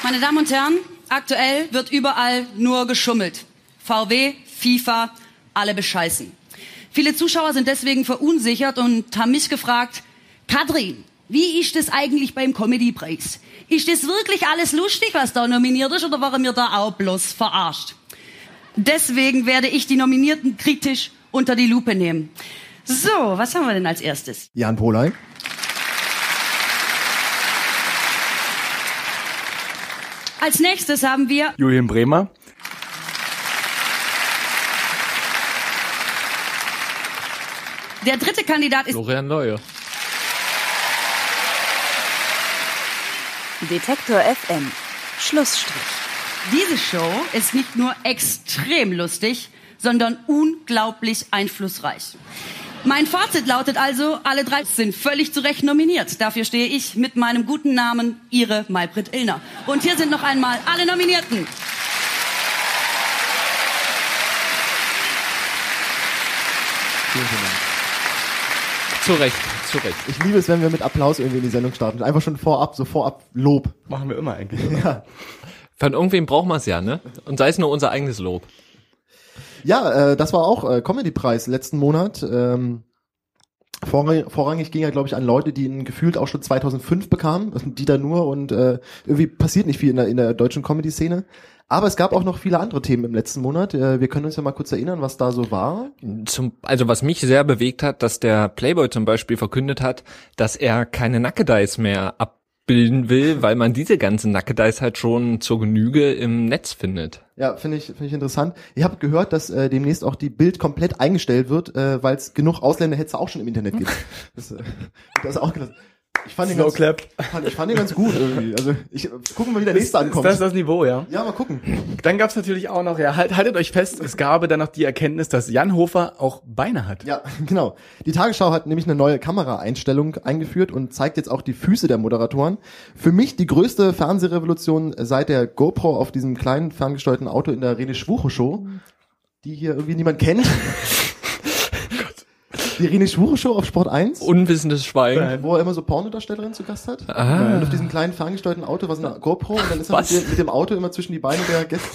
Meine Damen und Herren, aktuell wird überall nur geschummelt. VW, FIFA, alle bescheißen. Viele Zuschauer sind deswegen verunsichert und haben mich gefragt, Katrin, wie ist das eigentlich beim Comedy-Preis? Ist das wirklich alles lustig, was da nominiert ist, oder waren wir da auch bloß verarscht? Deswegen werde ich die Nominierten kritisch unter die Lupe nehmen. So, was haben wir denn als erstes? Jan Polay. Als nächstes haben wir Julian Bremer. Der dritte Kandidat ist Florian Leue. Detektor FM. Schlussstrich. Diese Show ist nicht nur extrem lustig, sondern unglaublich einflussreich. Mein Fazit lautet also, alle drei sind völlig zu Recht nominiert. Dafür stehe ich mit meinem guten Namen, Ihre Maybrit Illner. Und hier sind noch einmal alle Nominierten. Vielen Dank. Zu Recht. Ich liebe es, wenn wir mit Applaus irgendwie in die Sendung starten. Einfach schon vorab Lob. Machen wir immer eigentlich. Ja. Von irgendwem braucht man es ja, ne? Und sei es nur unser eigenes Lob. Ja, das war auch Comedy-Preis letzten Monat. Vorrangig ging ja, glaube ich, an Leute, die ihn gefühlt auch schon 2005 bekamen. Dieter Nuhr und irgendwie passiert nicht viel in der deutschen Comedy-Szene. Aber es gab auch noch viele andere Themen im letzten Monat. Wir können uns ja mal kurz erinnern, was da so war. Also was mich sehr bewegt hat, dass der Playboy zum Beispiel verkündet hat, dass er keine Nackedeis mehr abbilden will, weil man diese ganzen Nackedeis halt schon zur Genüge im Netz findet. Ja, finde ich interessant. Ich habe gehört, dass demnächst auch die Bild komplett eingestellt wird, weil es genug Ausländerhetze auch schon im Internet gibt. Das ist auch gelassen. Ich fand ihn ganz gut irgendwie. Also gucken wir, wie der nächste ankommt. Das ist das Niveau, ja. Ja, mal gucken. Dann gab's natürlich auch noch, ja, haltet euch fest, es gab dann noch die Erkenntnis, dass Jan Hofer auch Beine hat. Ja, genau. Die Tagesschau hat nämlich eine neue Kameraeinstellung eingeführt und zeigt jetzt auch die Füße der Moderatoren. Für mich die größte Fernsehrevolution seit der GoPro auf diesem kleinen ferngesteuerten Auto in der René Schwuche Show, die hier irgendwie niemand kennt. Die René Schwuche Show auf Sport 1. Unwissendes Schweigen. Wo er immer so Pornodarstellerinnen zu Gast hat. Ah. Und auf diesem kleinen ferngesteuerten Auto war so eine GoPro und dann ist er mit dem Auto immer zwischen die Beine der Gäste.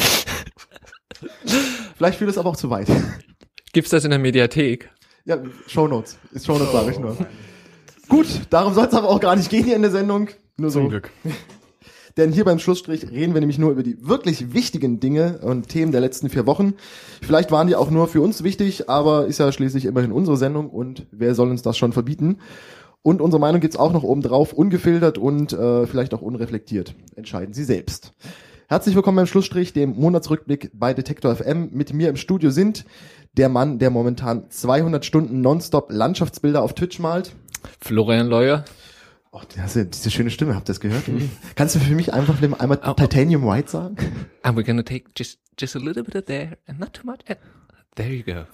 Vielleicht führt es aber auch zu weit. Gibt's das in der Mediathek? Ja, Shownotes. Shownotes sage ich nur. Gut, darum soll es aber auch gar nicht gehen hier in der Sendung. Nur so. Zum Glück. Denn hier beim Schlussstrich reden wir nämlich nur über die wirklich wichtigen Dinge und Themen der letzten 4 Wochen. Vielleicht waren die auch nur für uns wichtig, aber ist ja schließlich immerhin unsere Sendung und wer soll uns das schon verbieten? Und unsere Meinung gibt's auch noch oben drauf, ungefiltert und vielleicht auch unreflektiert. Entscheiden Sie selbst. Herzlich willkommen beim Schlussstrich, dem Monatsrückblick bei Detektor FM. Mit mir im Studio sind der Mann, der momentan 200 Stunden nonstop Landschaftsbilder auf Twitch malt. Florian Leue. Oh, diese schöne Stimme, habt ihr das gehört? Kannst du für mich einfach einmal Titanium White sagen? And we're gonna take just a little bit of there and not too much. There you go.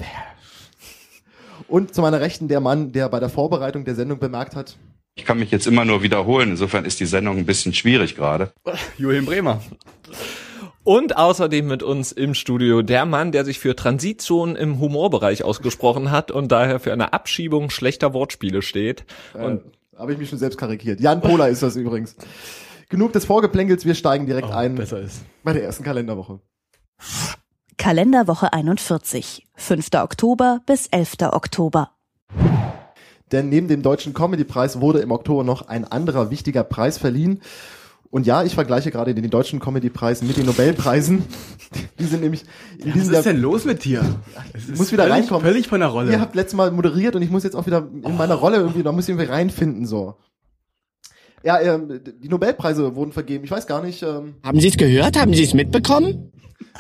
Und zu meiner Rechten der Mann, der bei der Vorbereitung der Sendung bemerkt hat: Ich kann mich jetzt immer nur wiederholen, insofern ist die Sendung ein bisschen schwierig gerade. Julian Bremer. Und außerdem mit uns im Studio der Mann, der sich für Transitzonen im Humorbereich ausgesprochen hat und daher für eine Abschiebung schlechter Wortspiele steht. Und habe ich mich schon selbst karikiert. Jan Polay ist das übrigens. Genug des Vorgeplänkels, wir steigen direkt ein Besser ist. bei der ersten Kalenderwoche. Kalenderwoche 41. 5. Oktober bis 11. Oktober. Denn neben dem Deutschen Comedy-Preis wurde im Oktober noch ein anderer wichtiger Preis verliehen. Und ja, ich vergleiche gerade den Deutschen Comedy-Preis mit den Nobelpreisen. Die sind nämlich in diesem Was ist denn los mit dir? Ich muss wieder reinkommen. Völlig von der Rolle. Ihr habt letztes Mal moderiert und ich muss jetzt auch wieder in meiner Rolle irgendwie, da muss ich irgendwie reinfinden, so. Ja, die Nobelpreise wurden vergeben. Ich weiß gar nicht. Haben Sie es gehört? Haben Sie es mitbekommen?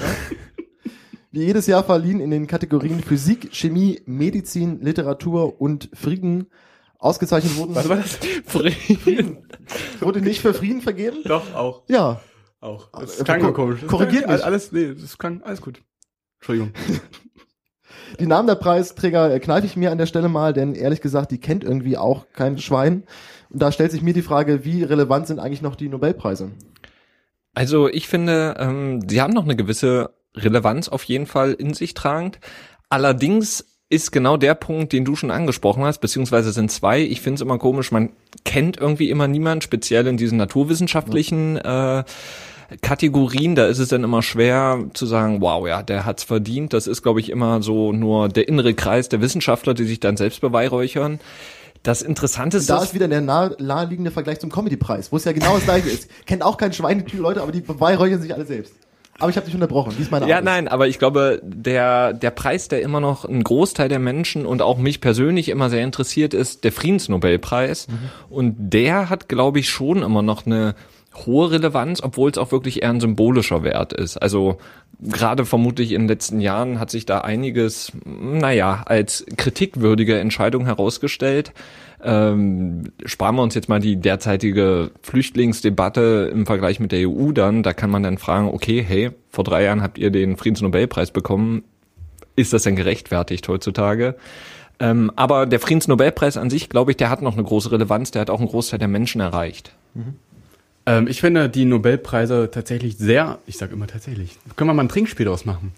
Wie jedes Jahr verliehen in den Kategorien Physik, Chemie, Medizin, Literatur und Frieden ausgezeichnet wurden. Was war das? Frieden. Wurde nicht für Frieden vergeben? Doch, auch. Ja. Auch. Das klang nur komisch. Korrigiert mich. Das klang alles gut. Entschuldigung. Die Namen der Preisträger kneife ich mir an der Stelle mal, denn ehrlich gesagt, die kennt irgendwie auch kein Schwein. Und da stellt sich mir die Frage, wie relevant sind eigentlich noch die Nobelpreise? Also ich finde, sie haben noch eine gewisse Relevanz auf jeden Fall in sich tragend. Allerdings ist genau der Punkt, den du schon angesprochen hast, beziehungsweise sind zwei. Ich finde es immer komisch, man kennt irgendwie immer niemanden, speziell in diesen naturwissenschaftlichen Kategorien, da ist es dann immer schwer zu sagen, wow, ja, der hat's verdient. Das ist, glaube ich, immer so nur der innere Kreis der Wissenschaftler, die sich dann selbst beweihräuchern. Das Interessante ist, da ist wieder der naheliegende Vergleich zum Comedy-Preis, wo es ja genau das gleiche ist. Kennt auch kein Schwein die Leute, aber die beweihräuchern sich alle selbst. Aber ich habe dich unterbrochen, wie ist meine Art? Ja, nein, aber ich glaube, der Preis, der immer noch einen Großteil der Menschen und auch mich persönlich immer sehr interessiert, ist der Friedensnobelpreis. Und der hat, glaube ich, schon immer noch eine hohe Relevanz, obwohl es auch wirklich eher ein symbolischer Wert ist. Also gerade vermutlich in den letzten Jahren hat sich da einiges, als kritikwürdige Entscheidung herausgestellt. Sparen wir uns jetzt mal die derzeitige Flüchtlingsdebatte im Vergleich mit der EU dann. Da kann man dann fragen, okay, hey, vor 3 Jahren habt ihr den Friedensnobelpreis bekommen. Ist das denn gerechtfertigt heutzutage? Aber der Friedensnobelpreis an sich, glaube ich, der hat noch eine große Relevanz. Der hat auch einen Großteil der Menschen erreicht. Ich finde die Nobelpreise tatsächlich sehr, ich sage immer tatsächlich, können wir mal ein Trinkspiel draus machen.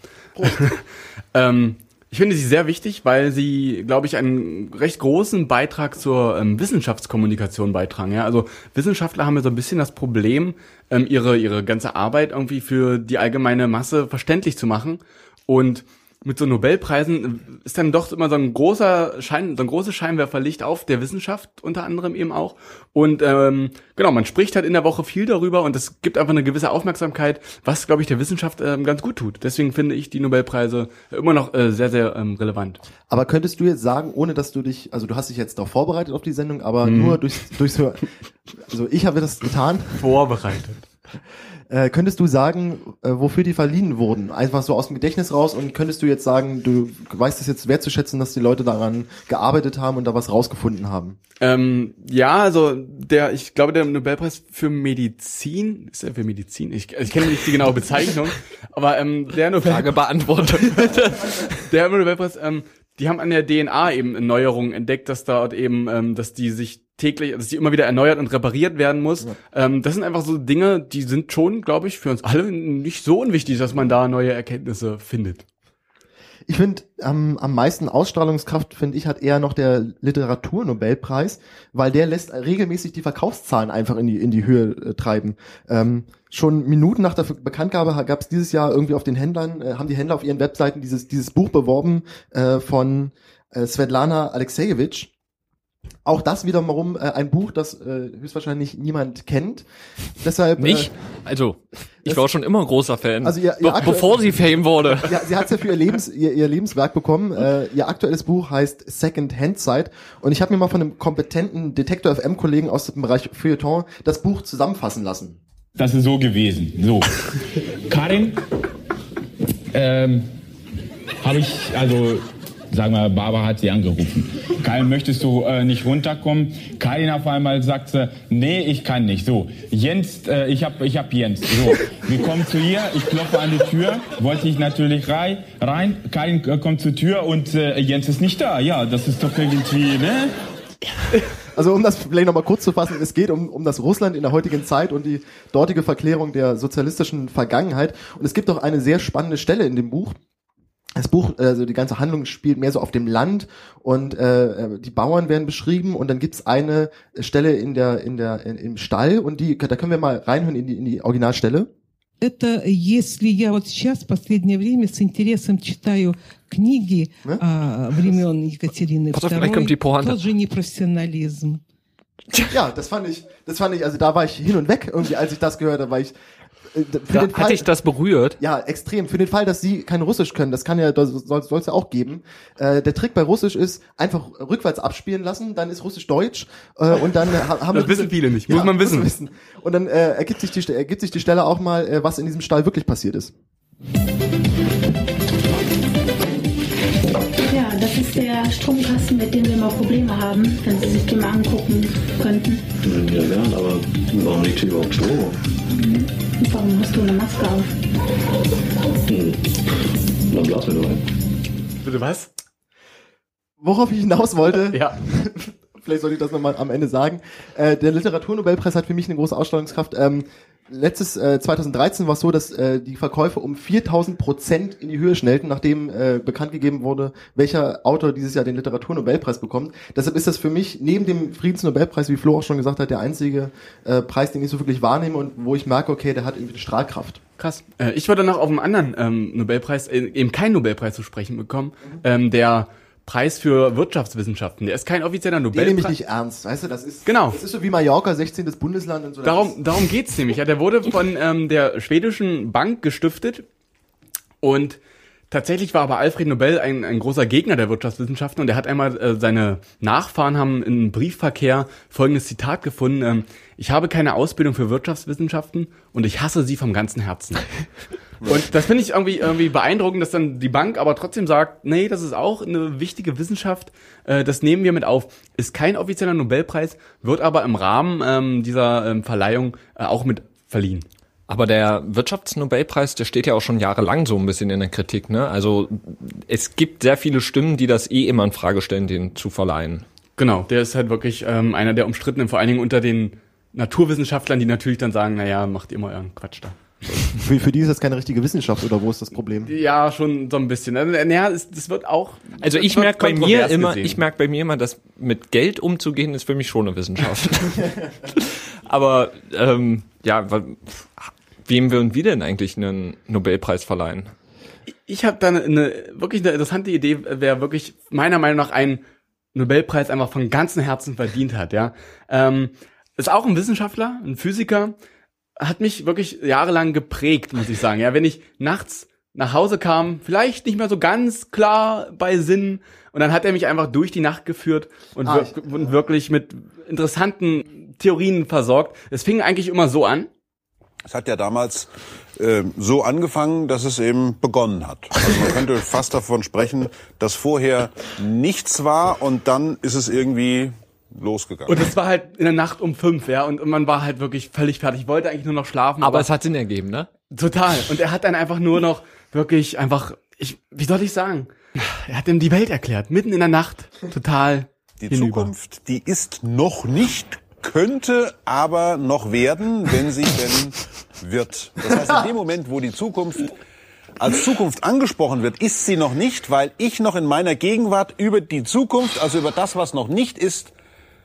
Ich finde sie sehr wichtig, weil sie, glaube ich, einen recht großen Beitrag zur Wissenschaftskommunikation beitragen. Ja? Also Wissenschaftler haben ja so ein bisschen das Problem, ihre ganze Arbeit irgendwie für die allgemeine Masse verständlich zu machen. Und mit so Nobelpreisen ist dann doch immer so ein großes Scheinwerferlicht auf der Wissenschaft unter anderem eben auch. Und man spricht halt in der Woche viel darüber und es gibt einfach eine gewisse Aufmerksamkeit, was, glaube ich, der Wissenschaft ganz gut tut. Deswegen finde ich die Nobelpreise immer noch sehr, sehr relevant. Aber könntest du jetzt sagen, ohne dass du dich, also du hast dich jetzt darauf vorbereitet auf die Sendung, aber nur durch so, also ich habe das getan. Vorbereitet. Könntest du sagen, wofür die verliehen wurden? Einfach so aus dem Gedächtnis raus und könntest du jetzt sagen, du weißt es jetzt wertzuschätzen, dass die Leute daran gearbeitet haben und da was rausgefunden haben? Ich glaube, der Nobelpreis für Medizin, ist er für Medizin? Ich kenne nicht die genaue Bezeichnung, aber Frage beantwortet. Der Nobelpreis, die haben an der DNA eben Neuerungen entdeckt, dass dort eben, dass die sich täglich, dass die immer wieder erneuert und repariert werden muss. Ja. Das sind einfach so Dinge, die sind schon, glaube ich, für uns alle nicht so unwichtig, dass man da neue Erkenntnisse findet. Ich finde, am meisten Ausstrahlungskraft, finde ich, hat eher noch der Literaturnobelpreis, weil der lässt regelmäßig die Verkaufszahlen einfach in die Höhe treiben. Schon Minuten nach der Bekanntgabe gab es dieses Jahr irgendwie auf den Händlern, haben die Händler auf ihren Webseiten dieses Buch beworben von Svetlana Alexiejewitsch. Auch das wiederum ein Buch, das höchstwahrscheinlich niemand kennt. Deshalb nicht? Also, ich war schon immer ein großer Fan, also bevor sie Fame wurde. Ja, sie hat es ja für ihr Lebenswerk bekommen. Ihr aktuelles Buch heißt Second Hand Sight und ich habe mir mal von einem kompetenten Detektor FM-Kollegen aus dem Bereich Feuilleton das Buch zusammenfassen lassen. Das ist so gewesen. So, Karin, habe ich, also sagen wir, Barbara hat sie angerufen. Karin, möchtest du nicht runterkommen? Karin auf einmal sagt sie, nee, ich kann nicht. So, Jens, ich hab Jens. So, wir kommen zu ihr, ich klopfe an die Tür, wollte ich natürlich rein. Karin kommt zur Tür und Jens ist nicht da. Ja, das ist doch irgendwie, ne? Also um das vielleicht nochmal kurz zu fassen, es geht um das Russland in der heutigen Zeit und die dortige Verklärung der sozialistischen Vergangenheit. Und es gibt auch eine sehr spannende Stelle in dem Buch. Das Buch, also die ganze Handlung spielt mehr so auf dem Land und die Bauern werden beschrieben und dann gibt's eine Stelle im Stall und da können wir mal reinhören in die Originalstelle. Это если я вот сейчас в последнее время с интересом читаю книги времен Екатерины II, тот же непрофессионализм. Ja, das fand ich, also da war ich hin und weg irgendwie, als ich das gehört habe, weil ich hat dich das berührt? Ja, extrem. Für den Fall, dass sie kein Russisch können, das soll es ja auch geben. Der Trick bei Russisch ist, einfach rückwärts abspielen lassen, dann ist Russisch Deutsch und dann haben das wissen viele nicht, muss man wissen. Und dann ergibt sich die Stelle auch mal, was in diesem Stall wirklich passiert ist. Ja, das ist der Stromkasten, mit dem wir immer Probleme haben, wenn Sie sich den mal angucken könnten. Ja, gern, aber warum liegt hier überhaupt Strom? Und warum hast du eine Maske auf? Dann blasen wir doch ein. Bitte was? Worauf ich hinaus wollte, ja. Vielleicht sollte ich das nochmal am Ende sagen. Der Literaturnobelpreis hat für mich eine große Ausstrahlungskraft. Letztes 2013 war es so, dass die Verkäufe um 4.000% in die Höhe schnellten, nachdem bekannt gegeben wurde, welcher Autor dieses Jahr den Literaturnobelpreis bekommt. Deshalb ist das für mich neben dem Friedensnobelpreis, wie Flo auch schon gesagt hat, der einzige Preis, den ich so wirklich wahrnehme und wo ich merke, okay, der hat irgendwie eine Strahlkraft. Krass. Ich würde noch auf einen anderen Nobelpreis, eben keinen Nobelpreis zu sprechen bekommen, der Preis für Wirtschaftswissenschaften. Der ist kein offizieller Nobelpreis. Den nehme ich nicht ernst, weißt du, das ist so wie Mallorca, 16. Bundesland und so. Darum geht's nämlich. Ja, der wurde von der schwedischen Bank gestiftet und tatsächlich war aber Alfred Nobel ein großer Gegner der Wirtschaftswissenschaften und er hat einmal, seine Nachfahren haben im Briefverkehr folgendes Zitat gefunden: Ich habe keine Ausbildung für Wirtschaftswissenschaften und ich hasse sie vom ganzen Herzen. Und das finde ich irgendwie beeindruckend, dass dann die Bank aber trotzdem sagt, nee, das ist auch eine wichtige Wissenschaft, das nehmen wir mit auf. Ist kein offizieller Nobelpreis, wird aber im Rahmen dieser Verleihung auch mit verliehen. Aber der Wirtschaftsnobelpreis, der steht ja auch schon jahrelang so ein bisschen in der Kritik, ne? Also es gibt sehr viele Stimmen, die das immer in Frage stellen, den zu verleihen. Genau, der ist halt wirklich einer der umstrittenen, vor allen Dingen unter den Naturwissenschaftlern, die natürlich dann sagen, naja, macht ihr mal euren Quatsch da. Für die ist das keine richtige Wissenschaft, oder wo ist das Problem? Ja, schon so ein bisschen. Naja, das wird auch. Also ich merke bei mir immer, dass mit Geld umzugehen ist für mich schon eine Wissenschaft. Aber wem würden wir denn eigentlich einen Nobelpreis verleihen? Ich habe da eine interessante Idee, wer wirklich meiner Meinung nach einen Nobelpreis einfach von ganzem Herzen verdient hat. Ja, ist auch ein Wissenschaftler, ein Physiker. Hat mich wirklich jahrelang geprägt, muss ich sagen. Ja, wenn ich nachts nach Hause kam, vielleicht nicht mehr so ganz klar bei Sinn, und dann hat er mich einfach durch die Nacht geführt und wirklich mit interessanten Theorien versorgt. Es fing eigentlich immer so an. Es hat ja damals so angefangen, dass es eben begonnen hat. Also man könnte fast davon sprechen, dass vorher nichts war und dann ist es irgendwie losgegangen. Und es war halt in der Nacht um 5, ja, und man war halt wirklich völlig fertig. Ich wollte eigentlich nur noch schlafen. Aber es hat Sinn ergeben, ne? Total. Und er hat dann einfach nur noch wirklich wie soll ich sagen? Er hat ihm die Welt erklärt, mitten in der Nacht. Total. Die Zukunft, die ist noch nicht, könnte aber noch werden, wenn sie denn wird. Das heißt, in dem Moment, wo die Zukunft als Zukunft angesprochen wird, ist sie noch nicht, weil ich noch in meiner Gegenwart über die Zukunft, also über das, was noch nicht ist,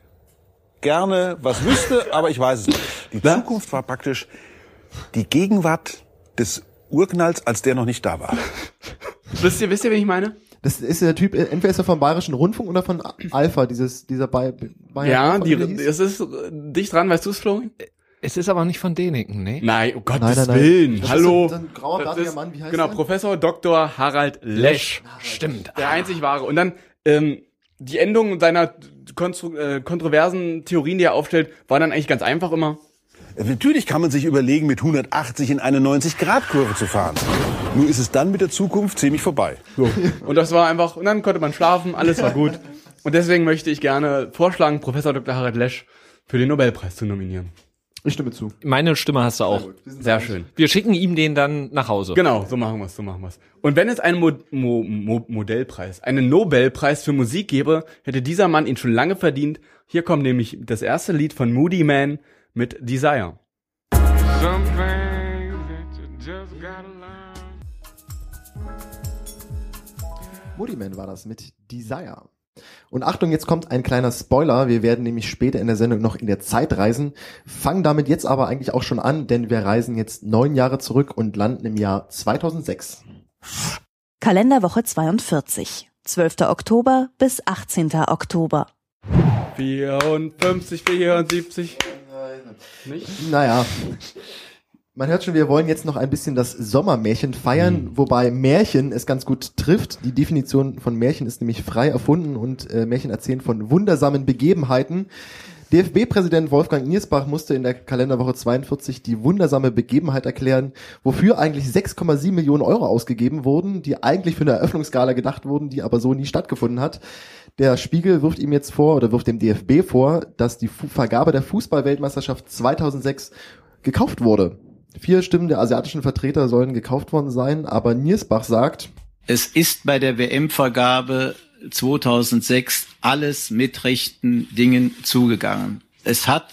gerne was wüsste, aber ich weiß es nicht. Die Zukunft war praktisch die Gegenwart des Urknalls, als der noch nicht da war. Wisst ihr, wen ich meine? Das ist der Typ, entweder ist er vom Bayerischen Rundfunk oder von Alpha, dieser Bayern. Ja, es ist dicht dran, weißt du es, Flo? Es ist aber nicht von Däniken, ne? Nein, um Gottes Willen. Das Hallo. Ist ein grauer, bärtiger Mann, wie heißt der? Professor Dr. Harald Lesch. Stimmt. Der einzig wahre. Und dann die Endung seiner kontroversen Theorien, die er aufstellt, war dann eigentlich ganz einfach immer. Natürlich kann man sich überlegen, mit 180 in eine 90-Grad-Kurve zu fahren. Nur ist es dann mit der Zukunft ziemlich vorbei. So. Und das war einfach, und dann konnte man schlafen, alles war gut. Und deswegen möchte ich gerne vorschlagen, Professor Dr. Harald Lesch für den Nobelpreis zu nominieren. Ich stimme zu. Meine Stimme hast du auch. Sehr schön. Wir schicken ihm den dann nach Hause. Genau, so machen wir's. Und wenn es einen einen Nobelpreis für Musik gäbe, hätte dieser Mann ihn schon lange verdient. Hier kommt nämlich das erste Lied von Moody Man mit Desire. Moody Man war das mit Desire. Und Achtung, jetzt kommt ein kleiner Spoiler. Wir werden nämlich später in der Sendung noch in der Zeit reisen. Fangen damit jetzt aber eigentlich auch schon an, denn wir reisen jetzt 9 Jahre zurück und landen im Jahr 2006. Kalenderwoche 42. 12. Oktober bis 18. Oktober. 54, 74. Nicht? Naja. Man hört schon, wir wollen jetzt noch ein bisschen das Sommermärchen feiern, wobei Märchen es ganz gut trifft. Die Definition von Märchen ist nämlich frei erfunden und Märchen erzählen von wundersamen Begebenheiten. DFB-Präsident Wolfgang Niersbach musste in der Kalenderwoche 42 die wundersame Begebenheit erklären, wofür eigentlich 6,7 Millionen Euro ausgegeben wurden, die eigentlich für eine Eröffnungsgala gedacht wurden, die aber so nie stattgefunden hat. Der Spiegel wirft ihm jetzt vor, oder wirft dem DFB vor, dass die Vergabe der Fußball-Weltmeisterschaft 2006 gekauft wurde. 4 Stimmen der asiatischen Vertreter sollen gekauft worden sein, aber Niersbach sagt: Es ist bei der WM-Vergabe 2006 alles mit rechten Dingen zugegangen. Es hat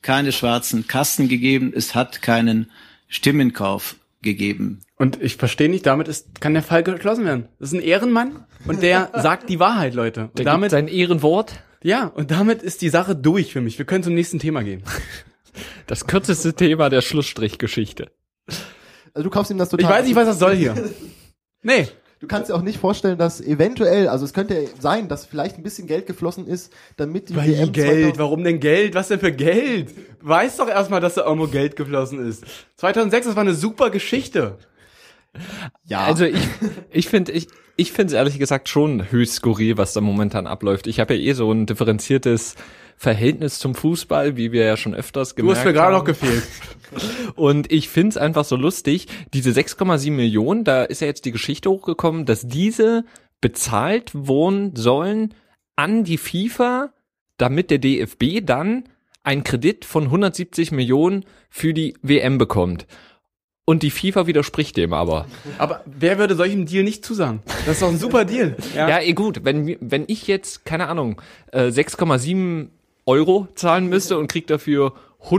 keine schwarzen Kasten gegeben, es hat keinen Stimmenkauf gegeben. Und ich verstehe nicht, kann der Fall geschlossen werden. Das ist ein Ehrenmann und der sagt die Wahrheit, Leute. Und der damit gibt sein Ehrenwort. Ja, und damit ist die Sache durch für mich. Wir können zum nächsten Thema gehen. Das kürzeste Thema der Schlussstrichgeschichte. Also du kaufst ihm das total. Ich weiß nicht, was das soll hier. Nee. Du kannst dir auch nicht vorstellen, dass eventuell, also es könnte sein, dass vielleicht ein bisschen Geld geflossen ist, damit die WM Geld, warum denn Geld? Was denn für Geld? Weiß doch erstmal, dass da irgendwo Geld geflossen ist. 2006, das war eine super Geschichte. Ja. Also ich finde es ehrlich gesagt schon höchst skurril, was da momentan abläuft. Ich habe ja so ein differenziertes Verhältnis zum Fußball, wie wir ja schon öfters gemerkt haben. Du hast mir gerade noch gefehlt. Und ich find's einfach so lustig, diese 6,7 Millionen, da ist ja jetzt die Geschichte hochgekommen, dass diese bezahlt worden sollen an die FIFA, damit der DFB dann einen Kredit von 170 Millionen für die WM bekommt. Und die FIFA widerspricht dem aber. Aber wer würde solchem Deal nicht zusagen? Das ist doch ein super Deal. Ja, gut, wenn ich jetzt, keine Ahnung, 6,7 Euro zahlen müsste und krieg dafür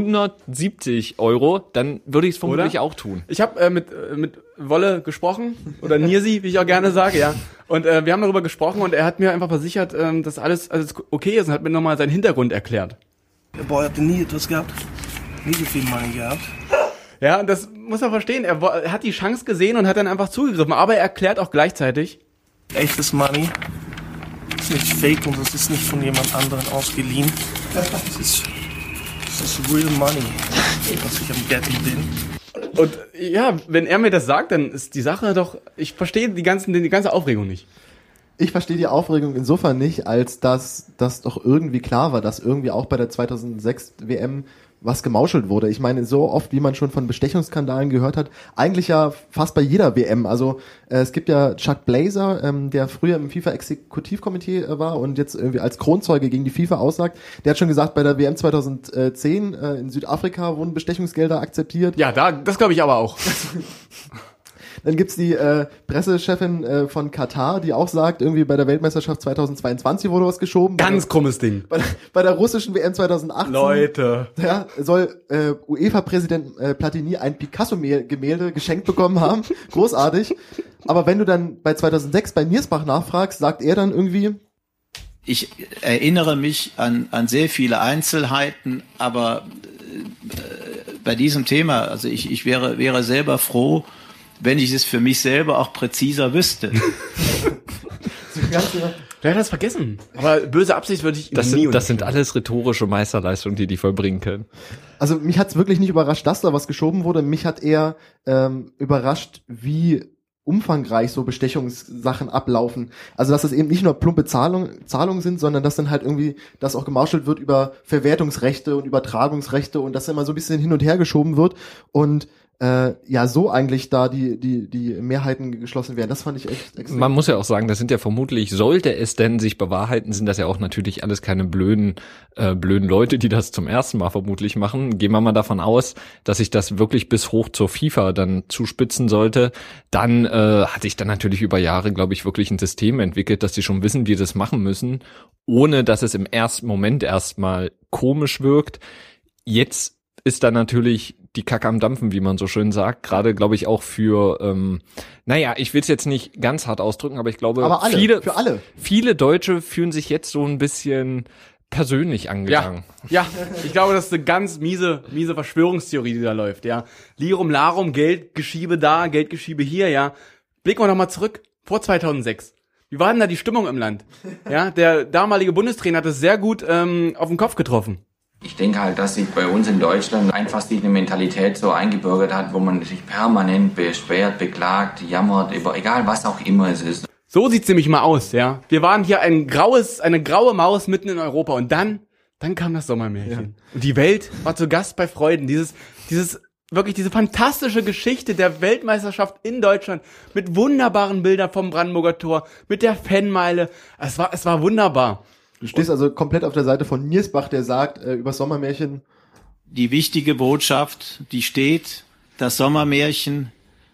170 Euro, dann würde ich es vermutlich auch tun. Ich habe mit Wolle gesprochen, oder Nirsi, wie ich auch gerne sage, ja. Und wir haben darüber gesprochen und er hat mir einfach versichert, dass alles okay ist und hat mir nochmal seinen Hintergrund erklärt. Der Boy hatte nie etwas gehabt, nie so viel Money gehabt. Ja, und das muss man verstehen. Er hat die Chance gesehen und hat dann einfach zugegriffen, aber er erklärt auch gleichzeitig: Echtes Money ist nicht fake und es ist nicht von jemand anderen ausgeliehen. Es ist real money, was ich am Getten bin. Und ja, wenn er mir das sagt, dann ist die Sache doch, ich verstehe die ganze Aufregung nicht. Ich verstehe die Aufregung insofern nicht, als dass das doch irgendwie klar war, dass irgendwie auch bei der 2006 WM was gemauschelt wurde. Ich meine, so oft, wie man schon von Bestechungsskandalen gehört hat, eigentlich ja fast bei jeder WM. Also es gibt ja Chuck Blazer, der früher im FIFA-Exekutivkomitee war und jetzt irgendwie als Kronzeuge gegen die FIFA aussagt. Der hat schon gesagt, bei der WM 2010 in Südafrika wurden Bestechungsgelder akzeptiert. Ja, das glaube ich aber auch. Dann gibt's die Pressechefin von Katar, die auch sagt, irgendwie bei der Weltmeisterschaft 2022 wurde was geschoben. Ganz krummes Ding. Bei der russischen WM 2018 Leute. Ja, soll UEFA-Präsident Platini ein Picasso-Gemälde geschenkt bekommen haben. Großartig. Aber wenn du dann bei 2006 bei Niersbach nachfragst, sagt er dann irgendwie... Ich erinnere mich an sehr viele Einzelheiten, aber bei diesem Thema, also ich wäre selber froh, wenn ich es für mich selber auch präziser wüsste. Wer hat das vergessen? Aber böse Absicht würde ich nie. Das sind alles rhetorische Meisterleistungen, die vollbringen können. Also mich hat's wirklich nicht überrascht, dass da was geschoben wurde. Mich hat eher überrascht, wie umfangreich so Bestechungssachen ablaufen. Also dass das eben nicht nur plumpe Zahlungen sind, sondern dass dann halt irgendwie das auch gemauschelt wird über Verwertungsrechte und Übertragungsrechte und dass immer so ein bisschen hin und her geschoben wird und so eigentlich da die Mehrheiten geschlossen werden. Das fand ich echt extrem. Man muss ja auch sagen, das sind ja vermutlich, sollte es denn sich bewahrheiten, sind das ja auch natürlich alles keine blöden Leute, die das zum ersten Mal vermutlich machen. Gehen wir mal davon aus, dass sich das wirklich bis hoch zur FIFA dann zuspitzen sollte. Dann hat sich dann natürlich über Jahre, glaube ich, wirklich ein System entwickelt, dass die schon wissen, wie sie das machen müssen, ohne dass es im ersten Moment erstmal komisch wirkt. Jetzt ist dann natürlich die Kacke am Dampfen, wie man so schön sagt. Gerade, glaube ich, auch für, ich will es jetzt nicht ganz hart ausdrücken, aber ich glaube, viele Deutsche fühlen sich jetzt so ein bisschen persönlich angegangen. Ja, ich glaube, das ist eine ganz miese Verschwörungstheorie, die da läuft, ja. Lirum Larum, Geldgeschiebe da, Geldgeschiebe hier, ja. Blicken wir noch mal zurück, vor 2006. Wie war denn da die Stimmung im Land? Ja, der damalige Bundestrainer hat es sehr gut auf den Kopf getroffen. Ich denke halt, dass sich bei uns in Deutschland einfach sich eine Mentalität so eingebürgert hat, wo man sich permanent beschwert, beklagt, jammert, über egal was auch immer es ist. So sieht's nämlich mal aus, ja. Wir waren hier eine graue Maus mitten in Europa und dann kam das Sommermärchen. Ja. Und die Welt war zu Gast bei Freuden. Wirklich diese fantastische Geschichte der Weltmeisterschaft in Deutschland mit wunderbaren Bildern vom Brandenburger Tor, mit der Fanmeile. Es war wunderbar. Du stehst also komplett auf der Seite von Niersbach, der sagt, über Sommermärchen. Die wichtige Botschaft, die steht, das Sommermärchen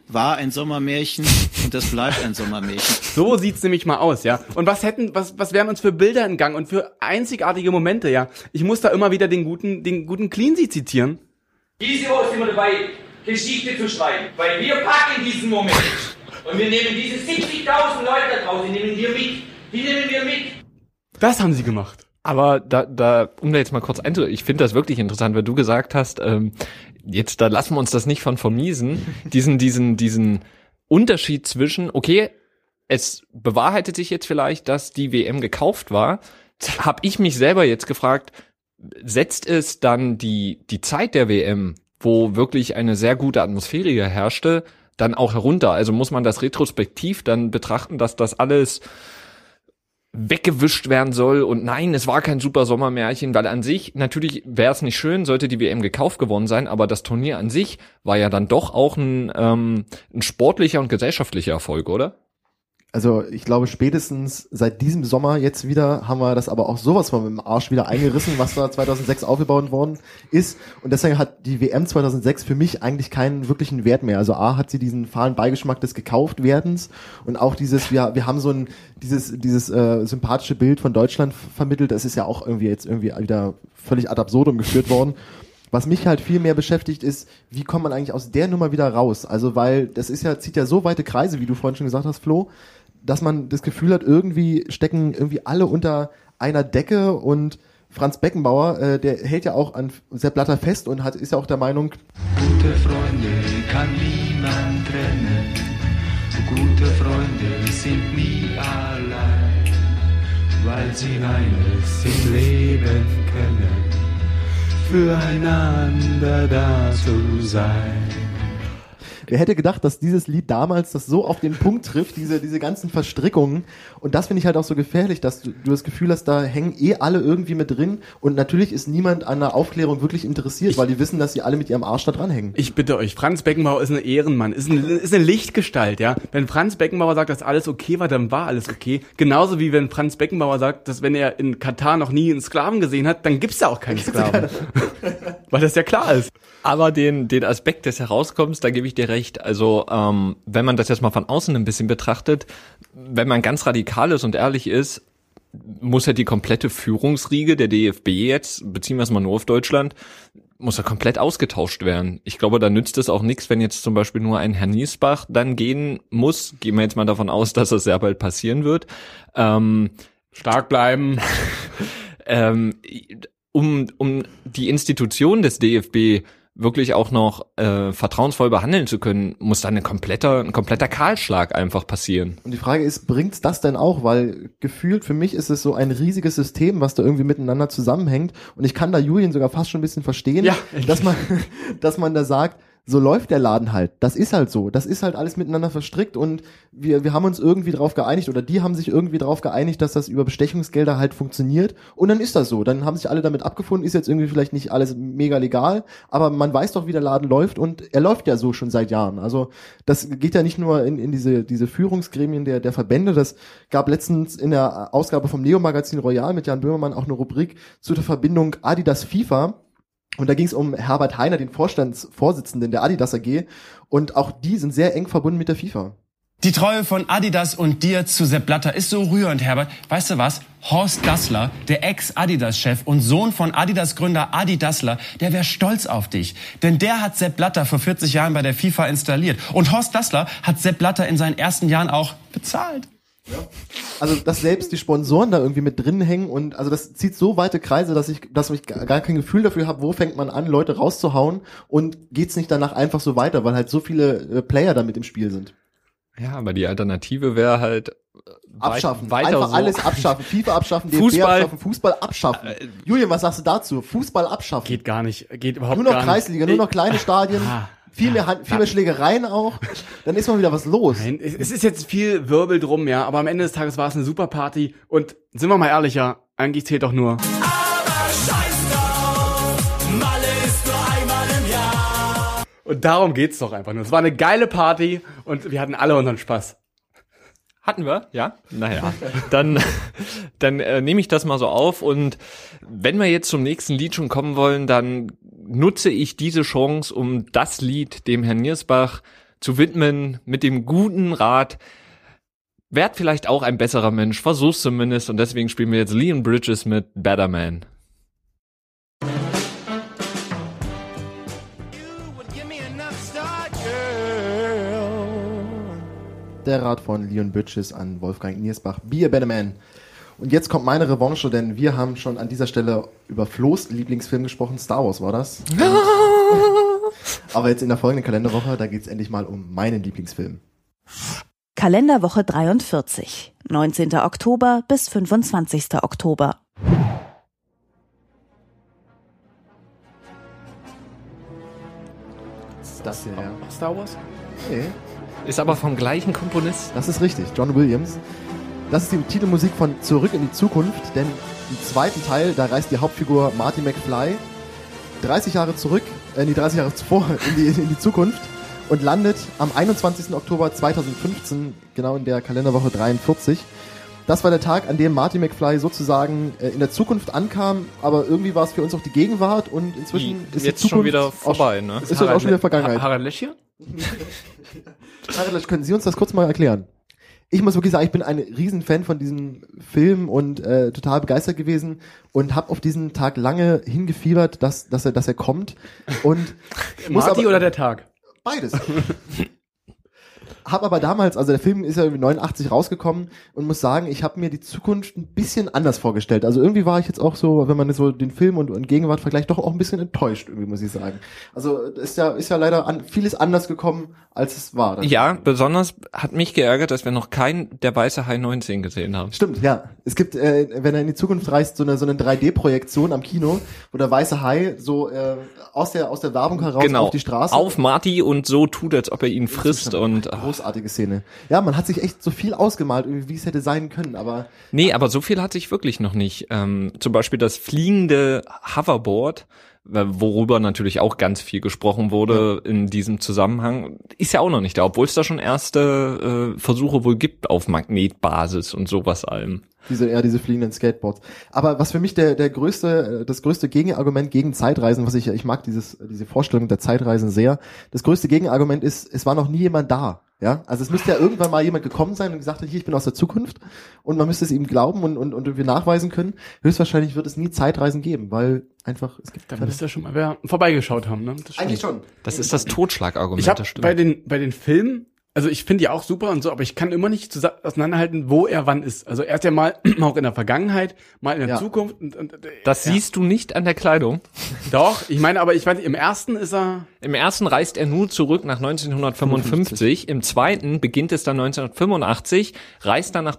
war ein Sommermärchen und das bleibt ein Sommermärchen. So sieht's nämlich mal aus, ja. Und was wären uns für Bilder entgangen und für einzigartige Momente, ja. Ich muss da immer wieder den guten Cleansy zitieren. Diese Woche sind wir dabei, Geschichte zu schreiben, weil wir packen diesen Moment. Und wir nehmen diese 70.000 Leute da draußen, die nehmen wir mit. Das haben sie gemacht. Aber da, um da jetzt mal kurz ich finde das wirklich interessant, weil du gesagt hast, jetzt da lassen wir uns das nicht von vermiesen, diesen Unterschied zwischen, okay, es bewahrheitet sich jetzt vielleicht, dass die WM gekauft war, habe ich mich selber jetzt gefragt, setzt es dann die Zeit der WM, wo wirklich eine sehr gute Atmosphäre herrschte, dann auch herunter? Also muss man das retrospektiv dann betrachten, dass das alles weggewischt werden soll und nein, es war kein super Sommermärchen, weil an sich, natürlich wäre es nicht schön, sollte die WM gekauft geworden sein, aber das Turnier an sich war ja dann doch auch ein sportlicher und gesellschaftlicher Erfolg, oder? Also ich glaube, spätestens seit diesem Sommer jetzt wieder haben wir das aber auch sowas von mit dem Arsch wieder eingerissen, was da 2006 aufgebaut worden ist. Und deswegen hat die WM 2006 für mich eigentlich keinen wirklichen Wert mehr. Also A, hat sie diesen fahlen Beigeschmack des Gekauftwerdens und auch dieses, wir haben so dieses sympathische Bild von Deutschland vermittelt. Das ist ja auch irgendwie wieder völlig ad absurdum geführt worden. Was mich halt viel mehr beschäftigt ist, wie kommt man eigentlich aus der Nummer wieder raus? Also weil das zieht ja so weite Kreise, wie du vorhin schon gesagt hast, Flo, dass man das Gefühl hat, stecken alle unter einer Decke und Franz Beckenbauer, der hält ja auch an Sepp Blatter fest und ist ja auch der Meinung, gute Freunde kann niemand trennen, gute Freunde sind nie allein, weil sie eines im Leben können, füreinander da zu sein. Wer hätte gedacht, dass dieses Lied damals das so auf den Punkt trifft, diese ganzen Verstrickungen. Und das finde ich halt auch so gefährlich, dass du das Gefühl hast, da hängen alle irgendwie mit drin. Und natürlich ist niemand an der Aufklärung wirklich interessiert, weil die wissen, dass sie alle mit ihrem Arsch da dranhängen. Ich bitte euch, Franz Beckenbauer ist ein Ehrenmann, ist eine Lichtgestalt, ja. Wenn Franz Beckenbauer sagt, dass alles okay war, dann war alles okay. Genauso wie wenn Franz Beckenbauer sagt, dass wenn er in Katar noch nie einen Sklaven gesehen hat, dann gibt's da auch keinen Sklaven. Weil das ja klar ist. Aber den Aspekt des Herauskommens, da gebe ich dir recht. Also wenn man das jetzt mal von außen ein bisschen betrachtet, wenn man ganz radikal ist und ehrlich ist, muss ja die komplette Führungsriege der DFB jetzt, beziehen wir es mal nur auf Deutschland, muss ja komplett ausgetauscht werden. Ich glaube, da nützt es auch nichts, wenn jetzt zum Beispiel nur ein Herr Niesbach dann gehen muss. Gehen wir jetzt mal davon aus, dass das sehr bald passieren wird. Stark bleiben. Um die Institution des DFB wirklich auch noch vertrauensvoll behandeln zu können, muss dann ein kompletter Kahlschlag einfach passieren. Und die Frage ist, bringt's das denn auch? Weil gefühlt für mich ist es so ein riesiges System, was da irgendwie miteinander zusammenhängt. Und ich kann da Julian sogar fast schon ein bisschen verstehen, ja, dass man da sagt, so läuft der Laden halt. Das ist halt so. Das ist halt alles miteinander verstrickt und wir haben uns irgendwie drauf geeinigt oder die haben sich irgendwie drauf geeinigt, dass das über Bestechungsgelder halt funktioniert und dann ist das so. Dann haben sich alle damit abgefunden, ist jetzt irgendwie vielleicht nicht alles mega legal, aber man weiß doch, wie der Laden läuft und er läuft ja so schon seit Jahren. Also das geht ja nicht nur in diese Führungsgremien der Verbände. Das gab letztens in der Ausgabe vom Neo-Magazin Royal mit Jan Böhmermann auch eine Rubrik zu der Verbindung Adidas FIFA. Und da ging es um Herbert Heiner, den Vorstandsvorsitzenden der Adidas AG. Und auch die sind sehr eng verbunden mit der FIFA. Die Treue von Adidas und dir zu Sepp Blatter ist so rührend, Herbert. Weißt du was? Horst Dassler, der Ex-Adidas-Chef und Sohn von Adidas-Gründer Adi Dassler, der wäre stolz auf dich. Denn der hat Sepp Blatter vor 40 Jahren bei der FIFA installiert. Und Horst Dassler hat Sepp Blatter in seinen ersten Jahren auch bezahlt. Ja. Also, dass selbst die Sponsoren da irgendwie mit drin hängen und also das zieht so weite Kreise, dass ich gar kein Gefühl dafür habe, wo fängt man an, Leute rauszuhauen und geht's nicht danach einfach so weiter, weil halt so viele Player da mit im Spiel sind. Ja, aber die Alternative wäre halt abschaffen, weiter einfach so. Alles abschaffen, FIFA abschaffen, DFB Fußball abschaffen, Fußball abschaffen. Julian, was sagst du dazu? Fußball abschaffen. Geht gar nicht, geht überhaupt nur noch gar Kreisliga, nicht. Nur noch kleine Stadien. Viel mehr Schlägereien auch, dann ist mal wieder was los. Nein, es ist jetzt viel Wirbel drum, ja, aber am Ende des Tages war es eine super Party und sind wir mal ehrlicher, eigentlich zählt doch nur. Aber scheiß drauf, Malle ist nur einmal im Jahr. Und darum geht's doch einfach nur. Es war eine geile Party und wir hatten alle unseren Spaß. Hatten wir, ja? Naja, dann nehme ich das mal so auf und wenn wir jetzt zum nächsten Lied schon kommen wollen, dann nutze ich diese Chance, um das Lied dem Herrn Niersbach zu widmen mit dem guten Rat, werd vielleicht auch ein besserer Mensch, versuch's zumindest, und deswegen spielen wir jetzt Leon Bridges mit Better Man. Der Rat von Leon Bridges an Wolfgang Niersbach, Be a Better Man. Und jetzt kommt meine Revanche, denn wir haben schon an dieser Stelle über Flo's Lieblingsfilm gesprochen. Star Wars war das. Aber jetzt in der folgenden Kalenderwoche, da geht's endlich mal um meinen Lieblingsfilm. Kalenderwoche 43, 19. Oktober bis 25. Oktober. ist das hier, ja. Star Wars? Nee. Ist aber vom gleichen Komponist. Das ist richtig, John Williams. Das ist die Titelmusik von Zurück in die Zukunft, denn im zweiten Teil, da reist die Hauptfigur Marty McFly 30 Jahre zuvor in die Zukunft und landet am 21. Oktober 2015, genau in der Kalenderwoche 43. Das war der Tag, an dem Marty McFly sozusagen in der Zukunft ankam, aber irgendwie war es für uns auch die Gegenwart und inzwischen ist jetzt die Zukunft schon wieder vorbei, ne? Ist auch schon wieder Vergangenheit. Harald Lesch hier? Harald Lesch, können Sie uns das kurz mal erklären? Ich muss wirklich sagen, ich bin ein Riesenfan von diesem Film und total begeistert gewesen und habe auf diesen Tag lange hingefiebert, dass er kommt. Und Marty oder der Tag? Beides. Hab aber damals, also der Film ist ja irgendwie 89 rausgekommen und muss sagen, ich habe mir die Zukunft ein bisschen anders vorgestellt. Also irgendwie war ich jetzt auch so, wenn man so den Film und Gegenwart vergleicht, doch auch ein bisschen enttäuscht, irgendwie muss ich sagen. Also ist ja leider vieles anders gekommen, als es war. Ja, besonders hat mich geärgert, dass wir noch keinen Der weiße Hai 19 gesehen haben. Stimmt, ja. Es gibt, wenn er in die Zukunft reist, so eine 3D-Projektion am Kino, wo der weiße Hai so aus der Werbung heraus auf die Straße auf Marty und so tut, als ob er ihn frisst und großartige Szene. Ja, man hat sich echt so viel ausgemalt, wie es hätte sein können, aber nee, aber so viel hat sich wirklich noch nicht. Zum Beispiel das fliegende Hoverboard, worüber natürlich auch ganz viel gesprochen wurde in diesem Zusammenhang, ist ja auch noch nicht da, obwohl es da schon erste Versuche wohl gibt auf Magnetbasis und sowas allem. Diese fliegenden Skateboards. Aber was für mich das größte Gegenargument gegen Zeitreisen, ich mag diese Vorstellung der Zeitreisen sehr. Das größte Gegenargument ist, es war noch nie jemand da. Ja, also es müsste ja irgendwann mal jemand gekommen sein und gesagt hat, hier, ich bin aus der Zukunft, und man müsste es ihm glauben und irgendwie nachweisen können. Höchstwahrscheinlich wird es nie Zeitreisen geben, weil einfach es gibt. Da müsste ja schon mal vorbeigeschaut haben, ne? Eigentlich schon. Das ist das Totschlagargument. Ich habe bei den Filmen, also ich finde die auch super und so, aber ich kann immer nicht auseinanderhalten, wo er wann ist. Also er ist ja mal auch in der Vergangenheit, mal in der Zukunft. Das siehst du nicht an der Kleidung. Doch, ich meine, aber ich weiß nicht, im ersten reist er nur zurück nach 1955. Im zweiten beginnt es dann 1985, reist dann nach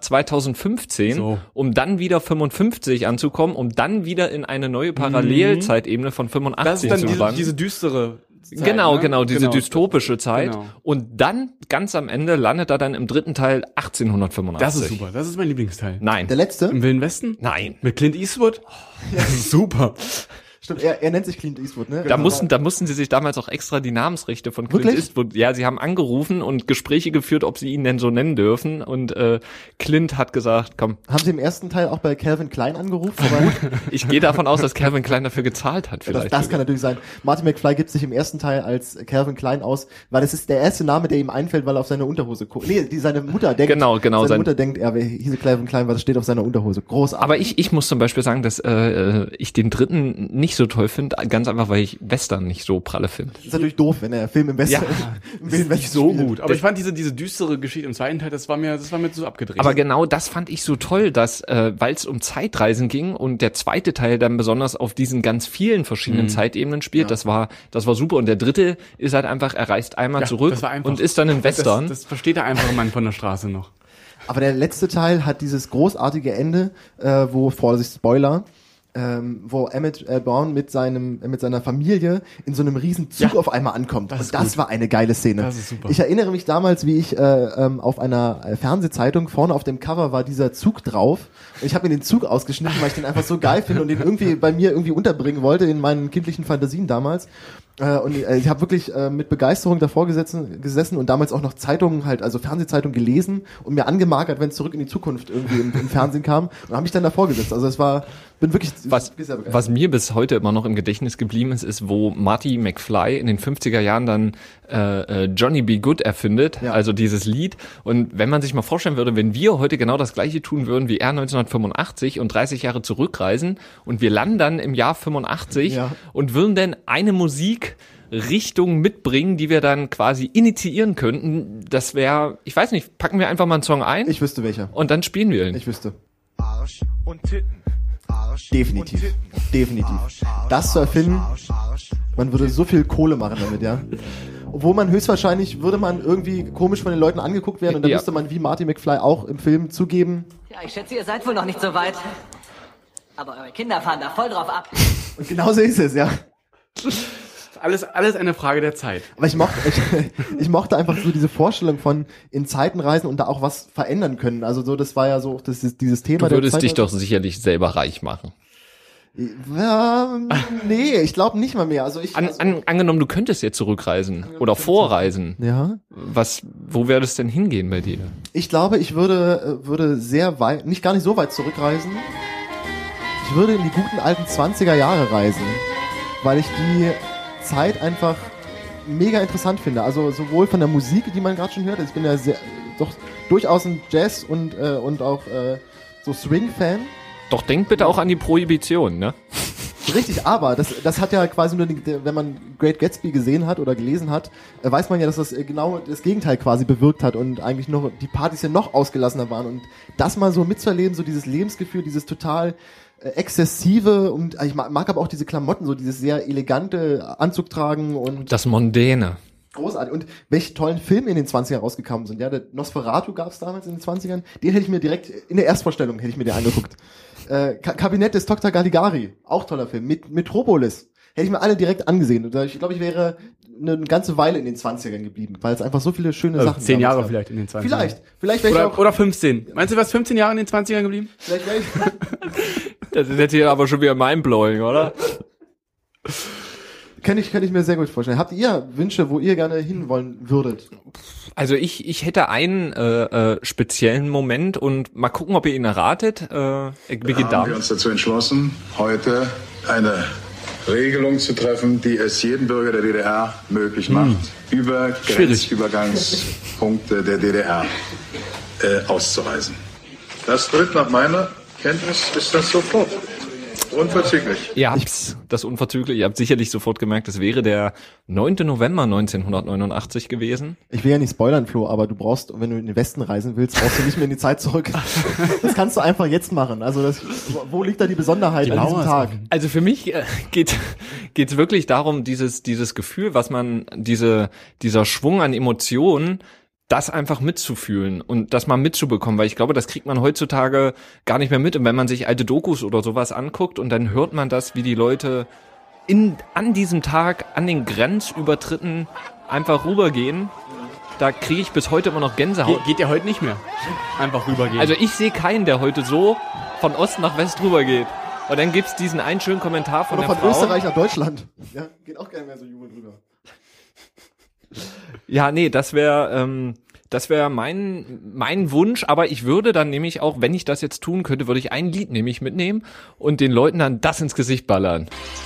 2015, um dann wieder 55 anzukommen, um dann wieder in eine neue Parallelzeitebene von 85 zu wandern. Das ist dann diese düstere Zeit, Genau, diese dystopische Zeit. Genau. Und dann, ganz am Ende, landet er dann im dritten Teil 1885. Das ist super, das ist mein Lieblingsteil. Nein. Der letzte? Im Wilden Westen? Nein. Mit Clint Eastwood? Das ist super. Stimmt, er nennt sich Clint Eastwood, ne? Da mussten sie sich damals auch extra die Namensrechte von Clint Eastwood, ja, sie haben angerufen und Gespräche geführt, ob sie ihn denn so nennen dürfen, und Clint hat gesagt, komm. Haben sie im ersten Teil auch bei Calvin Klein angerufen? Ich gehe davon aus, dass Calvin Klein dafür gezahlt hat vielleicht. Das kann natürlich sein. Marty McFly gibt sich im ersten Teil als Calvin Klein aus, weil das ist der erste Name, der ihm einfällt, weil er auf seine Unterhose guckt. Nee, seine Mutter denkt. Genau. Seine Mutter denkt, er hieße Calvin Klein, weil das steht auf seiner Unterhose. Großartig. Aber ich muss zum Beispiel sagen, dass ich den dritten nicht so toll finde, ganz einfach, weil ich Western nicht so pralle finde. Das ist natürlich doof, wenn der Film im Western ist nicht so gut. Aber ich fand diese düstere Geschichte im zweiten Teil, das war mir so abgedreht. Aber genau das fand ich so toll, dass, weil es um Zeitreisen ging und der zweite Teil dann besonders auf diesen ganz vielen verschiedenen Zeitebenen spielt, das war super. Und der dritte ist halt einfach, er reist einmal zurück und ist dann in Western. Das versteht der einfache Mann von der Straße noch. Aber der letzte Teil hat dieses großartige Ende, wo, Vorsicht, Spoiler, wo Emmett Brown mit seiner Familie in so einem riesen Zug auf einmal ankommt. Das war eine geile Szene. Das ist super. Ich erinnere mich damals, wie ich auf einer Fernsehzeitung, vorne auf dem Cover war dieser Zug drauf. Und ich habe mir den Zug ausgeschnitten, weil ich den einfach so geil finde und den irgendwie bei mir unterbringen wollte in meinen kindlichen Fantasien damals. Und ich habe wirklich mit Begeisterung davor gesessen und damals auch noch Zeitungen halt, also Fernsehzeitungen gelesen und mir angemarkert, wenn es Zurück in die Zukunft irgendwie im Fernsehen kam und habe mich dann davor gesetzt. Also bin wirklich sehr begeistert. Was mir bis heute immer noch im Gedächtnis geblieben ist, wo Marty McFly in den 50er Jahren dann Johnny B. Good erfindet, also dieses Lied. Und wenn man sich mal vorstellen würde, wenn wir heute genau das Gleiche tun würden wie er 1985 und 30 Jahre zurückreisen und wir landen dann im Jahr 85 und würden dann eine Musikrichtung mitbringen, die wir dann quasi initiieren könnten, das wäre, ich weiß nicht, packen wir einfach mal einen Song ein? Ich wüsste welcher. Und dann spielen wir ihn. Ich wüsste. Arsch und Titten. Definitiv. Das zu erfinden, man würde so viel Kohle machen damit, ja. Obwohl man höchstwahrscheinlich, würde man irgendwie komisch von den Leuten angeguckt werden und dann müsste man wie Marty McFly auch im Film zugeben. Ja, ich schätze, ihr seid wohl noch nicht so weit. Aber eure Kinder fahren da voll drauf ab. Und genau so ist es, ja. Alles eine Frage der Zeit. Aber ich mochte einfach so diese Vorstellung von in Zeiten reisen und da auch was verändern können. Also so, das war ja so dieses Thema. Du würdest dich doch sicherlich selber reich machen. Ja, nee, ich glaube nicht mal mehr. Also angenommen, du könntest jetzt zurückreisen oder vorreisen. Ja. Wo wäre das denn hingehen bei dir? Ich glaube, ich würde sehr weit, gar nicht so weit zurückreisen. Ich würde in die guten alten 20er Jahre reisen, weil ich die Zeit einfach mega interessant finde. Also sowohl von der Musik, die man gerade schon hört, ich bin ja durchaus ein Jazz und auch so Swing-Fan. Doch denk bitte auch an die Prohibition, ne? Richtig, aber das hat ja quasi nur, wenn man Great Gatsby gesehen hat oder gelesen hat, weiß man ja, dass das genau das Gegenteil quasi bewirkt hat und eigentlich noch die Partys ja noch ausgelassener waren und das mal so mitzuerleben, so dieses Lebensgefühl, dieses total exzessive und ich mag aber auch diese Klamotten, so dieses sehr elegante Anzug tragen und das Mondäne. Großartig. Und welche tollen Filme in den 20ern rausgekommen sind. Ja, der Nosferatu gab es damals in den 20ern. Den hätte ich mir direkt in der Erstvorstellung angeguckt. Kabinett des Dr. Caligari, auch toller Film. Metropolis. Hätte ich mir alle direkt angesehen. Ich glaube, ich wäre eine ganze Weile in den 20ern geblieben, weil es einfach so viele schöne Sachen 10 Jahre vielleicht in den 20ern. Vielleicht wäre ich auch... Oder 15. Meinst du, du warst 15 Jahre in den 20ern geblieben? Vielleicht wäre ich... Das ist jetzt hier aber schon wieder mindblowing, oder? Kann ich mir sehr gut vorstellen. Habt ihr Wünsche, wo ihr gerne hinwollen würdet? Also ich hätte einen speziellen Moment und mal gucken, ob ihr ihn erratet. Haben wir uns dazu entschlossen, heute eine Regelung zu treffen, die es jedem Bürger der DDR möglich macht, über Grenzübergangspunkte der DDR auszureisen. Das tritt nach meiner Kenntnis ist das sofort. Unverzüglich. Ihr habt's, das unverzüglich. Ihr habt sicherlich sofort gemerkt, es wäre der 9. November 1989 gewesen. Ich will ja nicht spoilern, Flo, aber du brauchst, wenn du in den Westen reisen willst, brauchst du nicht mehr in die Zeit zurück. Das kannst du einfach jetzt machen. Also wo liegt da die Besonderheit an diesem Tag? Also für mich geht's wirklich darum, dieses Gefühl, was man, dieser Schwung an Emotionen, das einfach mitzufühlen und das mal mitzubekommen, weil ich glaube, das kriegt man heutzutage gar nicht mehr mit. Und wenn man sich alte Dokus oder sowas anguckt und dann hört man das, wie die Leute an diesem Tag an den Grenzübertritten einfach rübergehen, da kriege ich bis heute immer noch Gänsehaut. Geht ja heute nicht mehr. Einfach rübergehen. Also ich sehe keinen, der heute so von Ost nach West rübergeht. Und dann gibt's diesen einen schönen Kommentar von oder der von Frau. Österreich nach Deutschland. Ja, geht auch gerne mehr so jubelnd rüber. Ja, nee, das wäre mein Wunsch, aber ich würde dann nämlich auch, wenn ich das jetzt tun könnte, würde ich ein Lied nämlich mitnehmen und den Leuten dann das ins Gesicht ballern.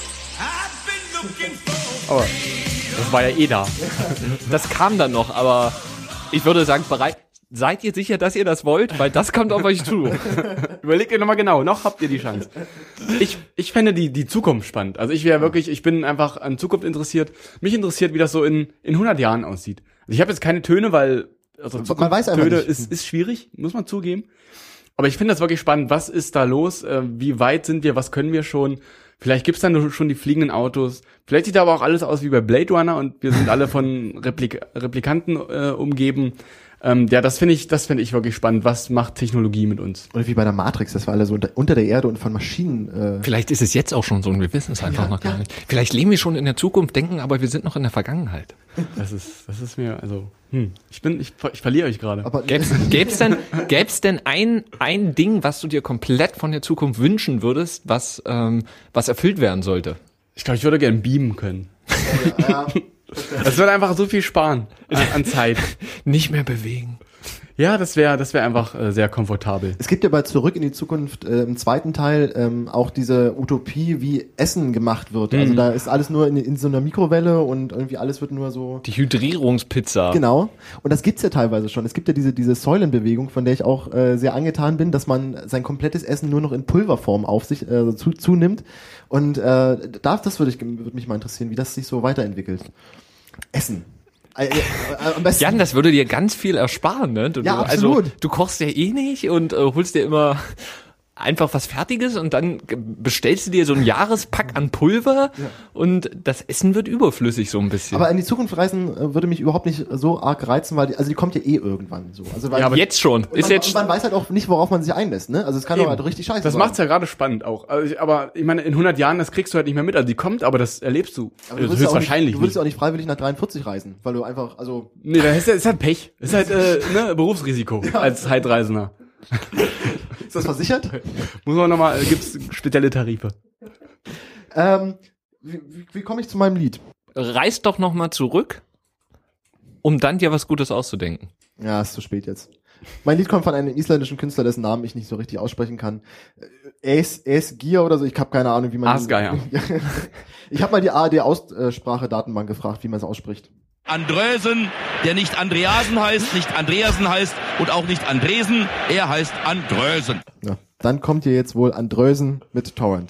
Aber das war ja eh da. Das kam dann noch, aber ich würde sagen, seid ihr sicher, dass ihr das wollt? Weil das kommt auf euch zu. Überlegt ihr nochmal genau, noch habt ihr die Chance. Ich fände die Zukunft spannend. Also ich bin einfach an Zukunft interessiert. Mich interessiert, wie das so in 100 Jahren aussieht. Also ich habe jetzt keine Töne, weil man weiß einfach Töne nicht. ist schwierig, muss man zugeben. Aber ich finde das wirklich spannend. Was ist da los? Wie weit sind wir? Was können wir schon? Vielleicht gibt's dann schon die fliegenden Autos. Vielleicht sieht da aber auch alles aus wie bei Blade Runner und wir sind alle von Replikanten umgeben. Ja, das finde ich wirklich spannend. Was macht Technologie mit uns? Oder wie bei der Matrix, dass wir alle so unter der Erde und von Maschinen... Vielleicht ist es jetzt auch schon so und wir wissen es einfach noch gar nicht. Vielleicht leben wir schon in der Zukunft, denken, aber wir sind noch in der Vergangenheit. Das ist mir, also, ich verliere euch gerade. Gäb's denn ein Ding, was du dir komplett von der Zukunft wünschen würdest, was erfüllt werden sollte? Ich glaube, ich würde gerne beamen können. Ja. Das wird einfach so viel sparen an Zeit. Nicht mehr bewegen. Ja, das wäre einfach sehr komfortabel. Es gibt ja bei Zurück in die Zukunft im zweiten Teil auch diese Utopie, wie Essen gemacht wird. Also da ist alles nur in so einer Mikrowelle und irgendwie alles wird nur so... Die Hydrierungspizza. Genau. Und das gibt's ja teilweise schon. Es gibt ja diese Säulenbewegung, von der ich auch sehr angetan bin, dass man sein komplettes Essen nur noch in Pulverform auf sich zunimmt. Und das würde mich mal interessieren, wie das sich so weiterentwickelt. Essen. Am besten. Jan, das würde dir ganz viel ersparen, ne? Ja, absolut. Also, du kochst ja eh nicht und holst dir immer einfach was Fertiges und dann bestellst du dir so ein Jahrespack an Pulver und das Essen wird überflüssig so ein bisschen. Aber in die Zukunft reisen würde mich überhaupt nicht so arg reizen, weil die kommt ja eh irgendwann so. Also, weil aber jetzt schon. Und man weiß halt auch nicht, worauf man sich einlässt, ne? Also es kann doch halt richtig scheiße sein. Das macht's ja gerade spannend auch. Also aber ich meine, in 100 Jahren, das kriegst du halt nicht mehr mit. Also die kommt, aber das erlebst du. Aber du würdest ja auch nicht freiwillig nach 43 reisen, weil du einfach, also... Nee, das ist halt Pech. Das ist halt Berufsrisiko als Zeitreisender. Ist das versichert? Muss man nochmal, gibt's spezielle Tarife. Wie komme ich zu meinem Lied? Reis doch nochmal zurück, um dann dir was Gutes auszudenken. Ja, ist zu spät jetzt. Mein Lied kommt von einem isländischen Künstler, dessen Namen ich nicht so richtig aussprechen kann. Esgir oder so, ich habe keine Ahnung, wie man... Asgeier. Ich habe mal die ARD-Aussprache-Datenbank gefragt, wie man es ausspricht. Andrösen, der nicht Andreasen heißt, nicht Andreasen heißt und auch nicht Andresen, er heißt Andrösen. Ja, dann kommt hier jetzt wohl Andrösen mit Torrent.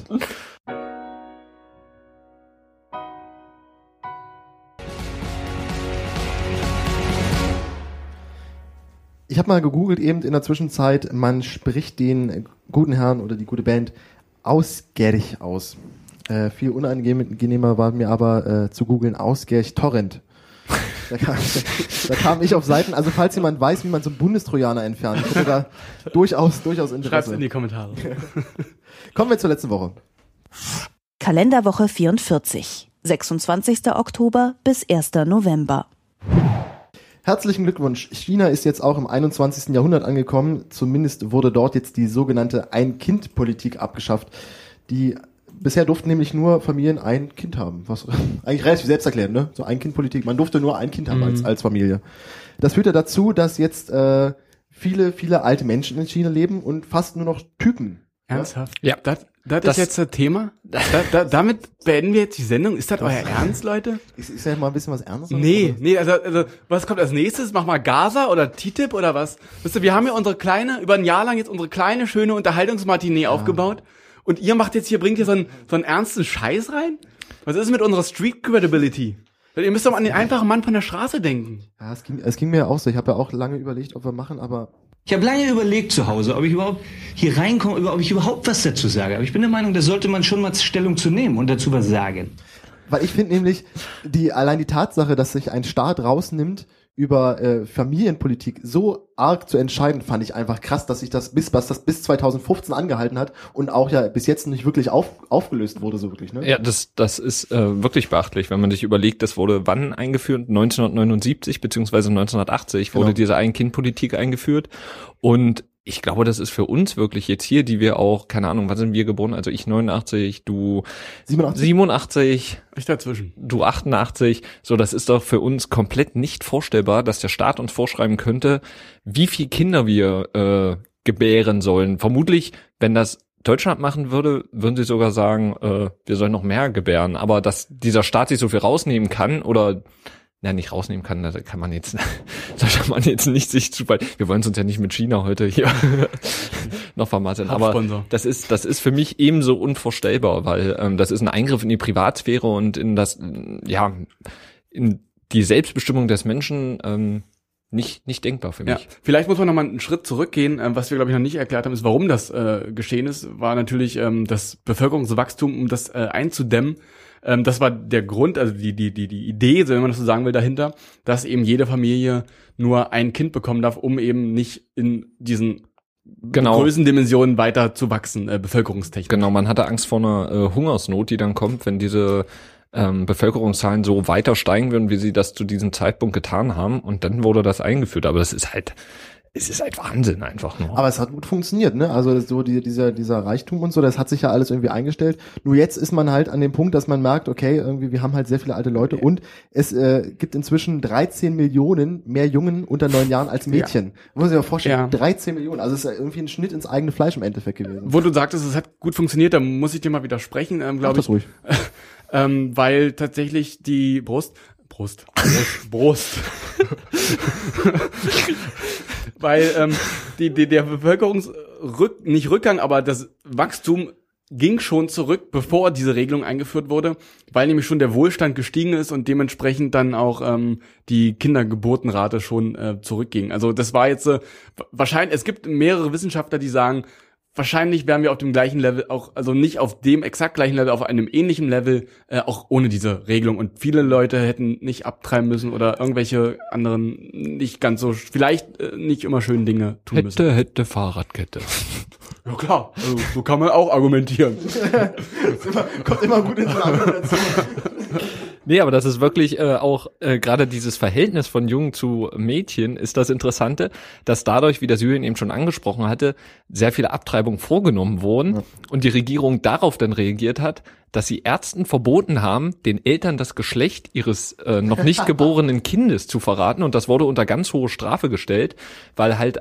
Ich habe mal gegoogelt eben in der Zwischenzeit, man spricht den guten Herrn oder die gute Band Ausgerch aus. Viel unangenehmer war mir aber zu googeln Ausgerch Torrent. Da kam ich auf Seiten, also falls jemand weiß, wie man so einen Bundestrojaner entfernt, ich hätte da durchaus Interesse. Schreib's in die Kommentare. Kommen wir zur letzten Woche. Kalenderwoche 44, 26. Oktober bis 1. November. Herzlichen Glückwunsch. China ist jetzt auch im 21. Jahrhundert angekommen. Zumindest wurde dort jetzt die sogenannte Ein-Kind-Politik abgeschafft. Bisher durften nämlich nur Familien ein Kind haben. Was eigentlich relativ selbsterklärend, ne? So Ein-Kind-Politik. Man durfte nur ein Kind haben als Familie. Das führte dazu, dass jetzt viele alte Menschen in China leben und fast nur noch Typen. Ernsthaft? Ja. Das ist jetzt das Thema? Damit beenden wir jetzt die Sendung. Ist das euer Ernst, Leute? Ist ja mal ein bisschen was Ernstes? Nee, also was kommt als nächstes? Mach mal Gaza oder TTIP oder was? Wisst ihr, wir haben ja über ein Jahr lang jetzt unsere kleine, schöne Unterhaltungsmatinee aufgebaut. Und ihr bringt hier so einen ernsten Scheiß rein? Was ist mit unserer Street Credibility? Ihr müsst doch an den einfachen Mann von der Straße denken. Ja, es ging mir auch so. Ich habe ja auch lange überlegt, ob wir machen, aber... Ich habe lange überlegt zu Hause, ob ich überhaupt hier reinkomme, ob ich überhaupt was dazu sage. Aber ich bin der Meinung, da sollte man schon mal Stellung zu nehmen und dazu was sagen. Weil ich finde nämlich, allein die Tatsache, dass sich ein Staat rausnimmt, über Familienpolitik so arg zu entscheiden, fand ich einfach krass, dass sich das bis 2015 angehalten hat und auch ja bis jetzt nicht wirklich aufgelöst wurde, so wirklich, ne? Ja, das ist wirklich beachtlich, wenn man sich überlegt, das wurde wann eingeführt? 1979 beziehungsweise 1980 wurde diese Ein-Kind-Politik eingeführt und ich glaube, das ist für uns wirklich jetzt hier, die wir auch, keine Ahnung, wann sind wir geboren? Also ich 89, du 87, ich dazwischen. Du 88. So, das ist doch für uns komplett nicht vorstellbar, dass der Staat uns vorschreiben könnte, wie viel Kinder wir gebären sollen. Vermutlich, wenn das Deutschland machen würde, würden sie sogar sagen, wir sollen noch mehr gebären. Aber dass dieser Staat sich so viel rausnehmen kann oder nicht rausnehmen kann, da kann man jetzt, sollte man jetzt nicht sich zu bald, wir wollen uns ja nicht mit China heute hier noch vermasseln, aber das ist für mich ebenso unvorstellbar, weil das ist ein Eingriff in die Privatsphäre und in das, in die Selbstbestimmung des Menschen, nicht denkbar für mich. Ja, vielleicht muss man noch mal einen Schritt zurückgehen. Was wir, glaube ich, noch nicht erklärt haben, ist, warum das geschehen ist, war natürlich das Bevölkerungswachstum, um das einzudämmen. Das war der Grund, also die Idee, wenn man das so sagen will, dahinter, dass eben jede Familie nur ein Kind bekommen darf, um eben nicht in diesen Größendimensionen weiter zu wachsen, bevölkerungstechnisch. Genau, man hatte Angst vor einer Hungersnot, die dann kommt, wenn diese Bevölkerungszahlen so weiter steigen würden, wie sie das zu diesem Zeitpunkt getan haben. Und dann wurde das eingeführt. Aber das ist halt es ist halt Wahnsinn einfach nur. Aber es hat gut funktioniert, ne? Also so dieser Reichtum und so, das hat sich ja alles irgendwie eingestellt. Nur jetzt ist man halt an dem Punkt, dass man merkt, okay, irgendwie wir haben halt sehr viele alte Leute und es gibt inzwischen 13 Millionen mehr Jungen unter 9 Jahren als Mädchen. Muss ich mir vorstellen, 13 Millionen. Also es ist ja irgendwie ein Schnitt ins eigene Fleisch im Endeffekt gewesen. Wo du sagtest, es hat gut funktioniert, da muss ich dir mal widersprechen, glaube ich. Ruhig. Weil tatsächlich die Brust. Weil der Bevölkerungsrückgang, aber das Wachstum ging schon zurück, bevor diese Regelung eingeführt wurde, weil nämlich schon der Wohlstand gestiegen ist und dementsprechend dann auch die Kindergeburtenrate schon zurückging. Also das war jetzt wahrscheinlich, es gibt mehrere Wissenschaftler, die sagen, wahrscheinlich wären wir auf dem gleichen Level auch, also nicht auf dem exakt gleichen Level, auf einem ähnlichen Level, auch ohne diese Regelung. Und viele Leute hätten nicht abtreiben müssen oder irgendwelche anderen nicht ganz so, vielleicht nicht immer schönen Dinge tun müssen. Hätte Fahrradkette. Ja klar, also, so kann man auch argumentieren. Kommt immer gut ins Argumentation. Nee, aber das ist wirklich auch gerade dieses Verhältnis von Jungen zu Mädchen ist das Interessante, dass dadurch, wie der Syrien eben schon angesprochen hatte, sehr viele Abtreibungen vorgenommen wurden und die Regierung darauf dann reagiert hat, dass sie Ärzten verboten haben, den Eltern das Geschlecht ihres noch nicht geborenen Kindes zu verraten und das wurde unter ganz hohe Strafe gestellt, weil halt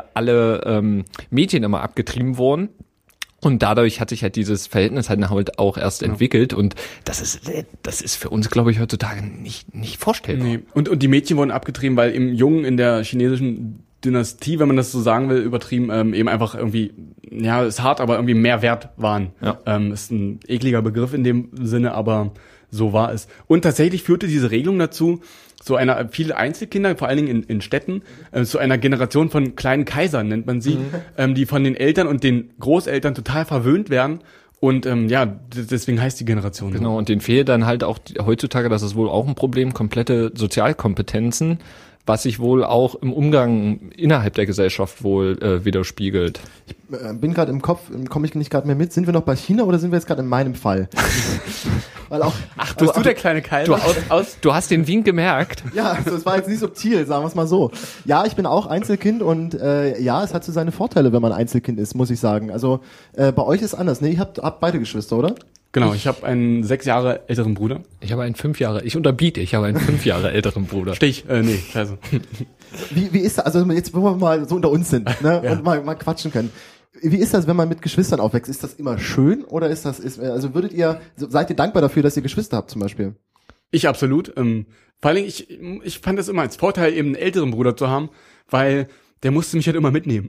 alle Mädchen immer abgetrieben wurden. Und dadurch hat sich halt dieses Verhältnis halt auch erst entwickelt und das ist für uns, glaube ich, heutzutage nicht vorstellbar. Nee. Und die Mädchen wurden abgetrieben, weil im Jungen in der chinesischen Dynastie, wenn man das so sagen will, übertrieben, eben einfach irgendwie, ja, ist hart, aber irgendwie mehr wert waren. Ja. Ist ein ekliger Begriff in dem Sinne, aber so war es. Und tatsächlich führte diese Regelung dazu, viele Einzelkinder, vor allen Dingen in Städten, zu einer Generation von kleinen Kaisern, nennt man sie, die von den Eltern und den Großeltern total verwöhnt werden. Und deswegen heißt die Generation. Genau, so. Und denen fehlt dann halt auch heutzutage, das ist wohl auch ein Problem, komplette Sozialkompetenzen, was sich wohl auch im Umgang innerhalb der Gesellschaft wohl widerspiegelt. Ich bin gerade im Kopf, komme ich nicht gerade mehr mit. Sind wir noch bei China oder sind wir jetzt gerade in meinem Fall? Weil auch, bist du der kleine Kaiser? Du hast den Wink gemerkt. Ja, also es war jetzt nicht subtil, sagen wir es mal so. Ja, ich bin auch Einzelkind und ja, es hat so seine Vorteile, wenn man Einzelkind ist, muss ich sagen. Also bei euch ist anders, ne? Ihr habt beide Geschwister, oder? Genau, ich habe einen 6 Jahre älteren Bruder. Ich habe einen 5 Jahre, ich habe einen 5 Jahre älteren Bruder. Scheiße. Wie ist das, also jetzt, wo wir mal so unter uns sind, ne, und mal quatschen können. Wie ist das, wenn man mit Geschwistern aufwächst? Ist das immer schön oder seid ihr dankbar dafür, dass ihr Geschwister habt zum Beispiel? Ich absolut. Vor allem, ich fand es immer als Vorteil, eben einen älteren Bruder zu haben, weil der musste mich halt immer mitnehmen.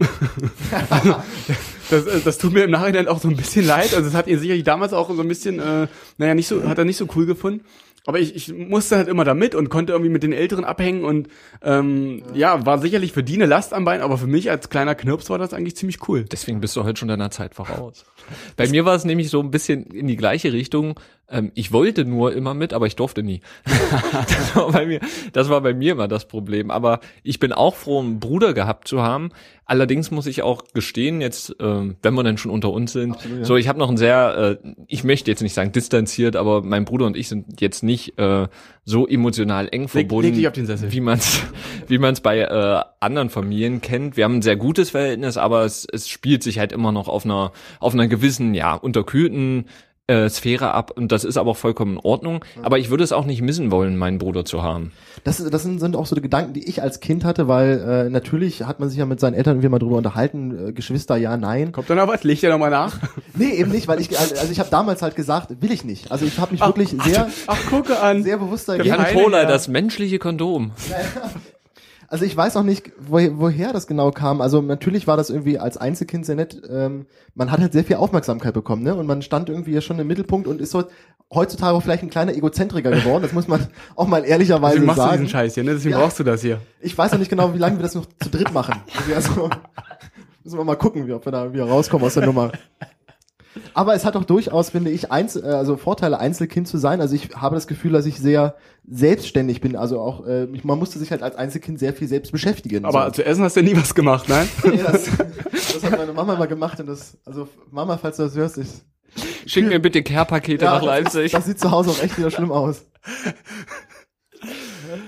Das tut mir im Nachhinein auch so ein bisschen leid. Also das hat ihn sicherlich damals auch so ein bisschen, hat er nicht so cool gefunden. Aber ich musste halt immer da mit und konnte irgendwie mit den Älteren abhängen und war sicherlich für die eine Last am Bein, aber für mich als kleiner Knirps war das eigentlich ziemlich cool. Deswegen bist du heute schon deiner Zeit voraus. Bei mir war es nämlich so ein bisschen in die gleiche Richtung. Ich wollte nur immer mit, aber ich durfte nie. Das war bei mir immer das Problem. Aber ich bin auch froh, einen Bruder gehabt zu haben. Allerdings muss ich auch gestehen, jetzt, wenn wir denn schon unter uns sind, absolut, ja. So, ich habe noch ein sehr, ich möchte jetzt nicht sagen distanziert, aber mein Bruder und ich sind jetzt nicht so emotional eng verbunden, leg dich auf den Sessel. wie man's bei anderen Familien kennt. Wir haben ein sehr gutes Verhältnis, aber es spielt sich halt immer noch auf einer gewissen, ja, unterkühlten Sphäre ab und das ist aber auch vollkommen in Ordnung. Aber ich würde es auch nicht missen wollen, meinen Bruder zu haben. Das sind auch so die Gedanken, die ich als Kind hatte, weil natürlich hat man sich ja mit seinen Eltern irgendwie mal drüber unterhalten, Geschwister, ja, nein. Kommt dann noch was? Leg dir noch mal nach? Nee, eben nicht, weil ich habe damals halt gesagt, will ich nicht. Also ich habe mich wirklich gucke an. Sehr bewusst dagegen. Polar, das menschliche Kondom. Also ich weiß auch nicht, woher das genau kam. Also natürlich war das irgendwie als Einzelkind sehr nett. Man hat halt sehr viel Aufmerksamkeit bekommen, ne? Und man stand irgendwie ja schon im Mittelpunkt und ist so heutzutage auch vielleicht ein kleiner Egozentriker geworden. Das muss man auch mal ehrlicherweise sagen. Deswegen machst du diesen Scheiß hier, ne? Deswegen brauchst du das hier. Ich weiß noch nicht genau, wie lange wir das noch zu dritt machen. Also müssen wir mal gucken, ob wir da wieder rauskommen aus der Nummer. Aber es hat auch durchaus, finde ich, Vorteile, Einzelkind zu sein. Also ich habe das Gefühl, dass ich sehr selbstständig bin. Also auch, man musste sich halt als Einzelkind sehr viel selbst beschäftigen. Aber zu essen hast du nie was gemacht, nein? Nee, das hat meine Mama mal gemacht. Und Mama, falls du das hörst, schick mir bitte Care-Pakete nach Leipzig. Das sieht zu Hause auch echt wieder schlimm aus.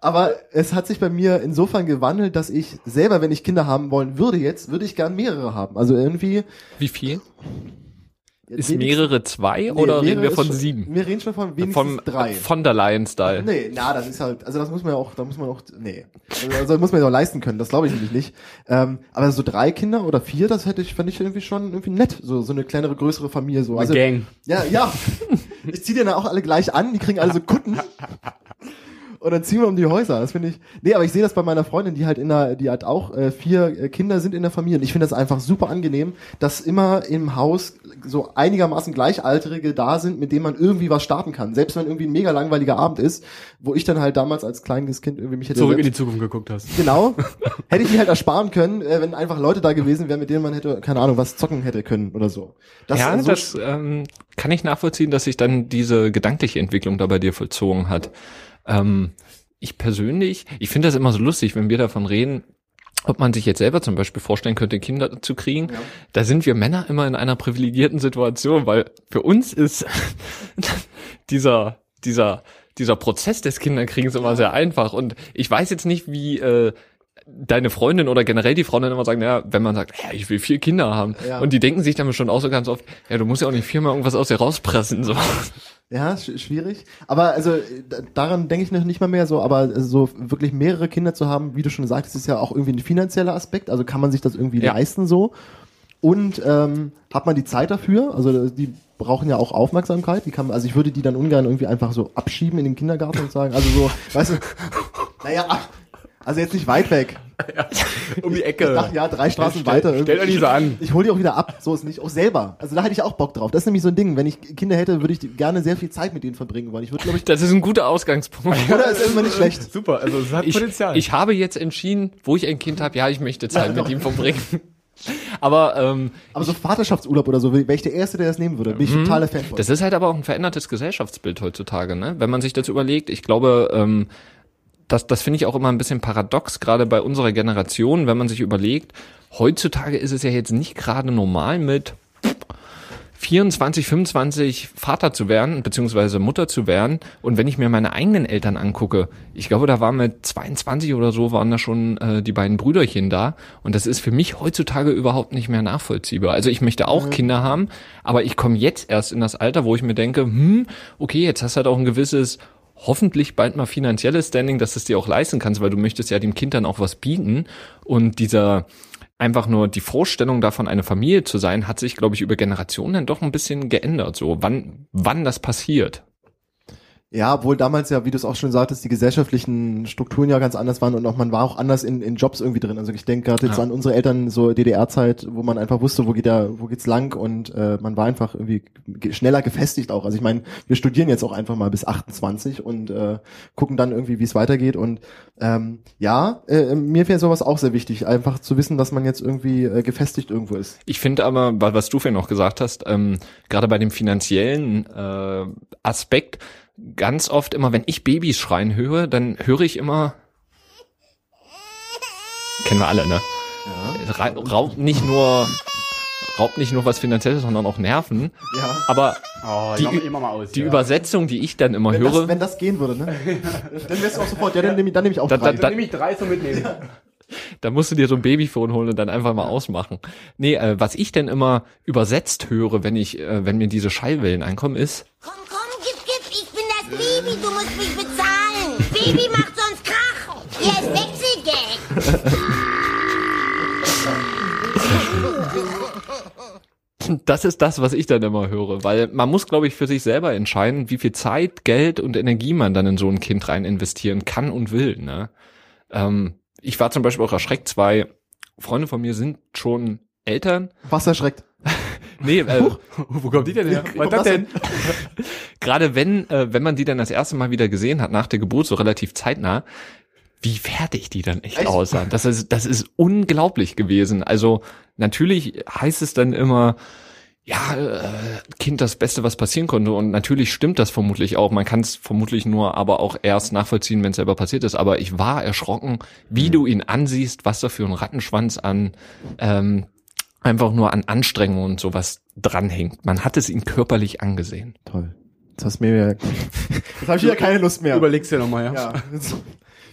Aber es hat sich bei mir insofern gewandelt, dass ich selber, wenn ich Kinder haben wollen würde würde ich gern mehrere haben. Also irgendwie. Wie viel? Ist mehrere 2 oder reden wir von 7? Wir reden schon von wenigstens 3. Von der Lion-Style. Nee, das ist halt, also das muss man ja auch, also muss man ja auch leisten können, das glaube ich nämlich nicht. Aber so 3 Kinder oder 4, das fände ich irgendwie schon irgendwie nett, so eine kleinere, größere Familie, so. Also, Gang. Ja. Ich ziehe die dann auch alle gleich an, die kriegen alle so Kutten. Und dann ziehen wir um die Häuser. Das finde ich. Nee, aber ich sehe das bei meiner Freundin, die hat auch 4 Kinder sind in der Familie. Und ich finde das einfach super angenehm, dass immer im Haus so einigermaßen Gleichaltrige da sind, mit denen man irgendwie was starten kann. Selbst wenn irgendwie ein mega langweiliger Abend ist, wo ich dann halt damals als kleines Kind irgendwie mich hätte zurück in die Zukunft geguckt hast. Genau. Hätte ich die halt ersparen können, wenn einfach Leute da gewesen wären, mit denen man hätte, keine Ahnung, was zocken hätte können oder so. Das kann ich nachvollziehen, dass sich dann diese gedankliche Entwicklung da bei dir vollzogen hat. Ich persönlich, ich finde das immer so lustig, wenn wir davon reden, ob man sich jetzt selber zum Beispiel vorstellen könnte, Kinder zu kriegen. Ja. Da sind wir Männer immer in einer privilegierten Situation, weil für uns ist dieser Prozess des Kinderkriegens immer sehr einfach. Und ich weiß jetzt nicht, wie deine Freundin oder generell die Frauen dann immer sagen, ja, wenn man sagt, ja, ich will 4 Kinder haben. Ja. Und die denken sich dann schon auch so ganz oft, ja, du musst ja auch nicht 4-mal irgendwas aus dir rauspressen. So. Ja, schwierig. Aber also daran denke ich noch nicht mal mehr so, aber so wirklich mehrere Kinder zu haben, wie du schon sagtest, ist ja auch irgendwie ein finanzieller Aspekt. Also kann man sich das irgendwie leisten so. Und hat man die Zeit dafür? Also die brauchen ja auch Aufmerksamkeit. Also ich würde die dann ungern irgendwie einfach so abschieben in den Kindergarten und sagen, also so, weißt du, also jetzt nicht weit weg. Ja, um die Ecke. Ich dachte, ja, 3 Straßen weiter. Stell doch nicht so an. Ich hol die auch wieder ab, so ist nicht. Auch selber. Also da hätte ich auch Bock drauf. Das ist nämlich so ein Ding. Wenn ich Kinder hätte, würde ich gerne sehr viel Zeit mit denen verbringen wollen. Das ist ein guter Ausgangspunkt. Oder ist immer nicht schlecht. Super, also es hat Potenzial. Ich habe jetzt entschieden, wo ich ein Kind habe, ja, ich möchte Zeit mit ihm verbringen. Aber so Vaterschaftsurlaub oder so, wäre ich der Erste, der das nehmen würde. Bin ich totaler Fan von. Das ist halt aber auch ein verändertes Gesellschaftsbild heutzutage, ne? Wenn man sich das überlegt, ich glaube, das finde ich auch immer ein bisschen paradox, gerade bei unserer Generation, wenn man sich überlegt, heutzutage ist es ja jetzt nicht gerade normal mit 24, 25 Vater zu werden, beziehungsweise Mutter zu werden. Und wenn ich mir meine eigenen Eltern angucke, ich glaube, da waren mit 22 oder so, waren da schon die beiden Brüderchen da. Und das ist für mich heutzutage überhaupt nicht mehr nachvollziehbar. Also ich möchte auch Kinder haben, aber ich komme jetzt erst in das Alter, wo ich mir denke, okay, jetzt hast du halt auch ein gewisses, hoffentlich bald mal finanzielles Standing, dass du es dir auch leisten kannst, weil du möchtest ja dem Kind dann auch was bieten. Und einfach nur die Vorstellung davon, eine Familie zu sein, hat sich, glaube ich, über Generationen dann doch ein bisschen geändert. So, wann das passiert. Ja, obwohl damals ja, wie du es auch schon sagtest, die gesellschaftlichen Strukturen ja ganz anders waren und auch man war auch anders in Jobs irgendwie drin. Also ich denke gerade jetzt an unsere Eltern, so DDR-Zeit, wo man einfach wusste, wo geht's lang und man war einfach irgendwie schneller gefestigt auch. Also ich meine, wir studieren jetzt auch einfach mal bis 28 und gucken dann irgendwie, wie es weitergeht und mir wäre sowas auch sehr wichtig, einfach zu wissen, dass man jetzt irgendwie gefestigt irgendwo ist. Ich finde aber, was du vorhin noch gesagt hast, gerade bei dem finanziellen Aspekt, ganz oft immer, wenn ich Babys schreien höre, dann höre ich immer, kennen wir alle, ne? Ja. Raubt nicht nur was Finanzielles, sondern auch Nerven. Ja. Aber die Übersetzung, die ich dann immer höre. Wenn das gehen würde, ne? Dann wärst du auch sofort, dann nehme ich auch 3. Dann nehme ich 3 zum Mitnehmen. Ja. Da musst du dir so ein Babyphone holen und dann einfach mal ausmachen. Nee, was ich denn immer übersetzt höre, wenn mir diese Schallwellen einkommen, ist: Komm, gib, ich bin das Baby, du musst mich bezahlen. Baby macht sonst Krach. Hier ist Wechselgeld. Das ist das, was ich dann immer höre, weil man muss, glaube ich, für sich selber entscheiden, wie viel Zeit, Geld und Energie man dann in so ein Kind rein investieren kann und will, ne? Ich war zum Beispiel auch erschreckt, 2 Freunde von mir sind schon Eltern. Was erschreckt? Nee, wo kommt die denn her? Was das denn? Gerade wenn man die dann das erste Mal wieder gesehen hat, nach der Geburt, so relativ zeitnah, wie fertig die dann echt aussahen. Das ist unglaublich gewesen. Also natürlich heißt es dann immer, Kind, das Beste, was passieren konnte. Und natürlich stimmt das vermutlich auch. Man kann es vermutlich nur aber auch erst nachvollziehen, wenn es selber passiert ist. Aber ich war erschrocken, wie du ihn ansiehst, was da für ein Rattenschwanz an einfach nur an Anstrengung und sowas dranhängt. Man hat es ihm körperlich angesehen. Toll. Jetzt habe ich wieder keine Lust mehr. Überlegst dir nochmal, ja.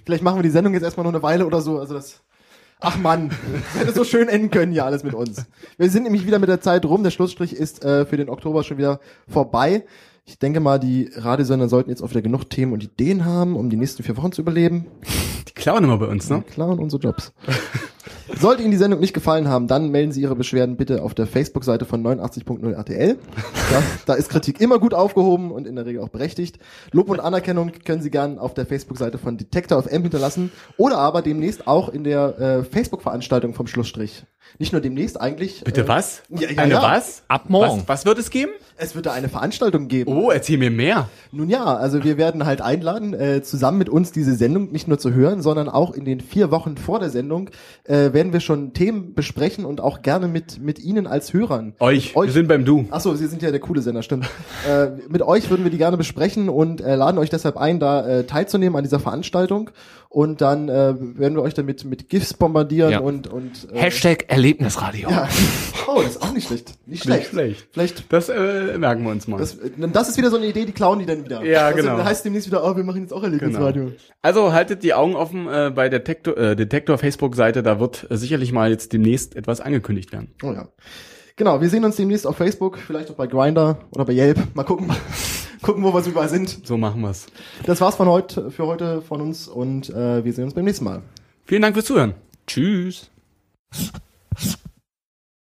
Vielleicht machen wir die Sendung jetzt erstmal noch eine Weile oder so. Also das. Ach Mann, hätte so schön enden können hier alles mit uns. Wir sind nämlich wieder mit der Zeit rum. Der Schlussstrich ist für den Oktober schon wieder vorbei. Ich denke mal, die Radiosender sollten jetzt auch wieder genug Themen und Ideen haben, um die nächsten 4 Wochen zu überleben. Die klauen immer bei uns, ne? Die klauen unsere Jobs. Sollte Ihnen die Sendung nicht gefallen haben, dann melden Sie Ihre Beschwerden bitte auf der Facebook-Seite von 89.0 RTL. Da ist Kritik immer gut aufgehoben und in der Regel auch berechtigt. Lob und Anerkennung können Sie gern auf der Facebook-Seite von Detektor FM hinterlassen oder aber demnächst auch in der Facebook-Veranstaltung vom Schlussstrich. Nicht nur demnächst eigentlich. Bitte was? Ja. Was? Ab morgen. Was wird es geben? Es wird da eine Veranstaltung geben. Oh, erzähl mir mehr. Nun ja, also wir werden halt einladen, zusammen mit uns diese Sendung nicht nur zu hören, sondern auch in den 4 Wochen vor der Sendung werden wir schon Themen besprechen und auch gerne mit Ihnen als Hörern. Euch. Wir sind beim Du. Achso, Sie sind ja der coole Sender, stimmt. Mit euch würden wir die gerne besprechen und laden euch deshalb ein, da teilzunehmen an dieser Veranstaltung. Und dann werden wir euch damit mit GIFs bombardieren und Hashtag Erlebnisradio. Ja. Oh, das ist auch nicht schlecht. Nicht schlecht. Vielleicht. Das merken wir uns mal. Das ist wieder so eine Idee, die klauen die dann wieder. Ja, genau. Das heißt demnächst wieder, wir machen jetzt auch Erlebnisradio. Genau. Also haltet die Augen offen bei der Detektor Facebook-Seite, da wird sicherlich mal jetzt demnächst etwas angekündigt werden. Oh ja. Genau, wir sehen uns demnächst auf Facebook, vielleicht auch bei Grindr oder bei Yelp. Mal gucken, wo wir überall sind. So machen wir's. Das war's für heute von uns und wir sehen uns beim nächsten Mal. Vielen Dank fürs Zuhören. Tschüss.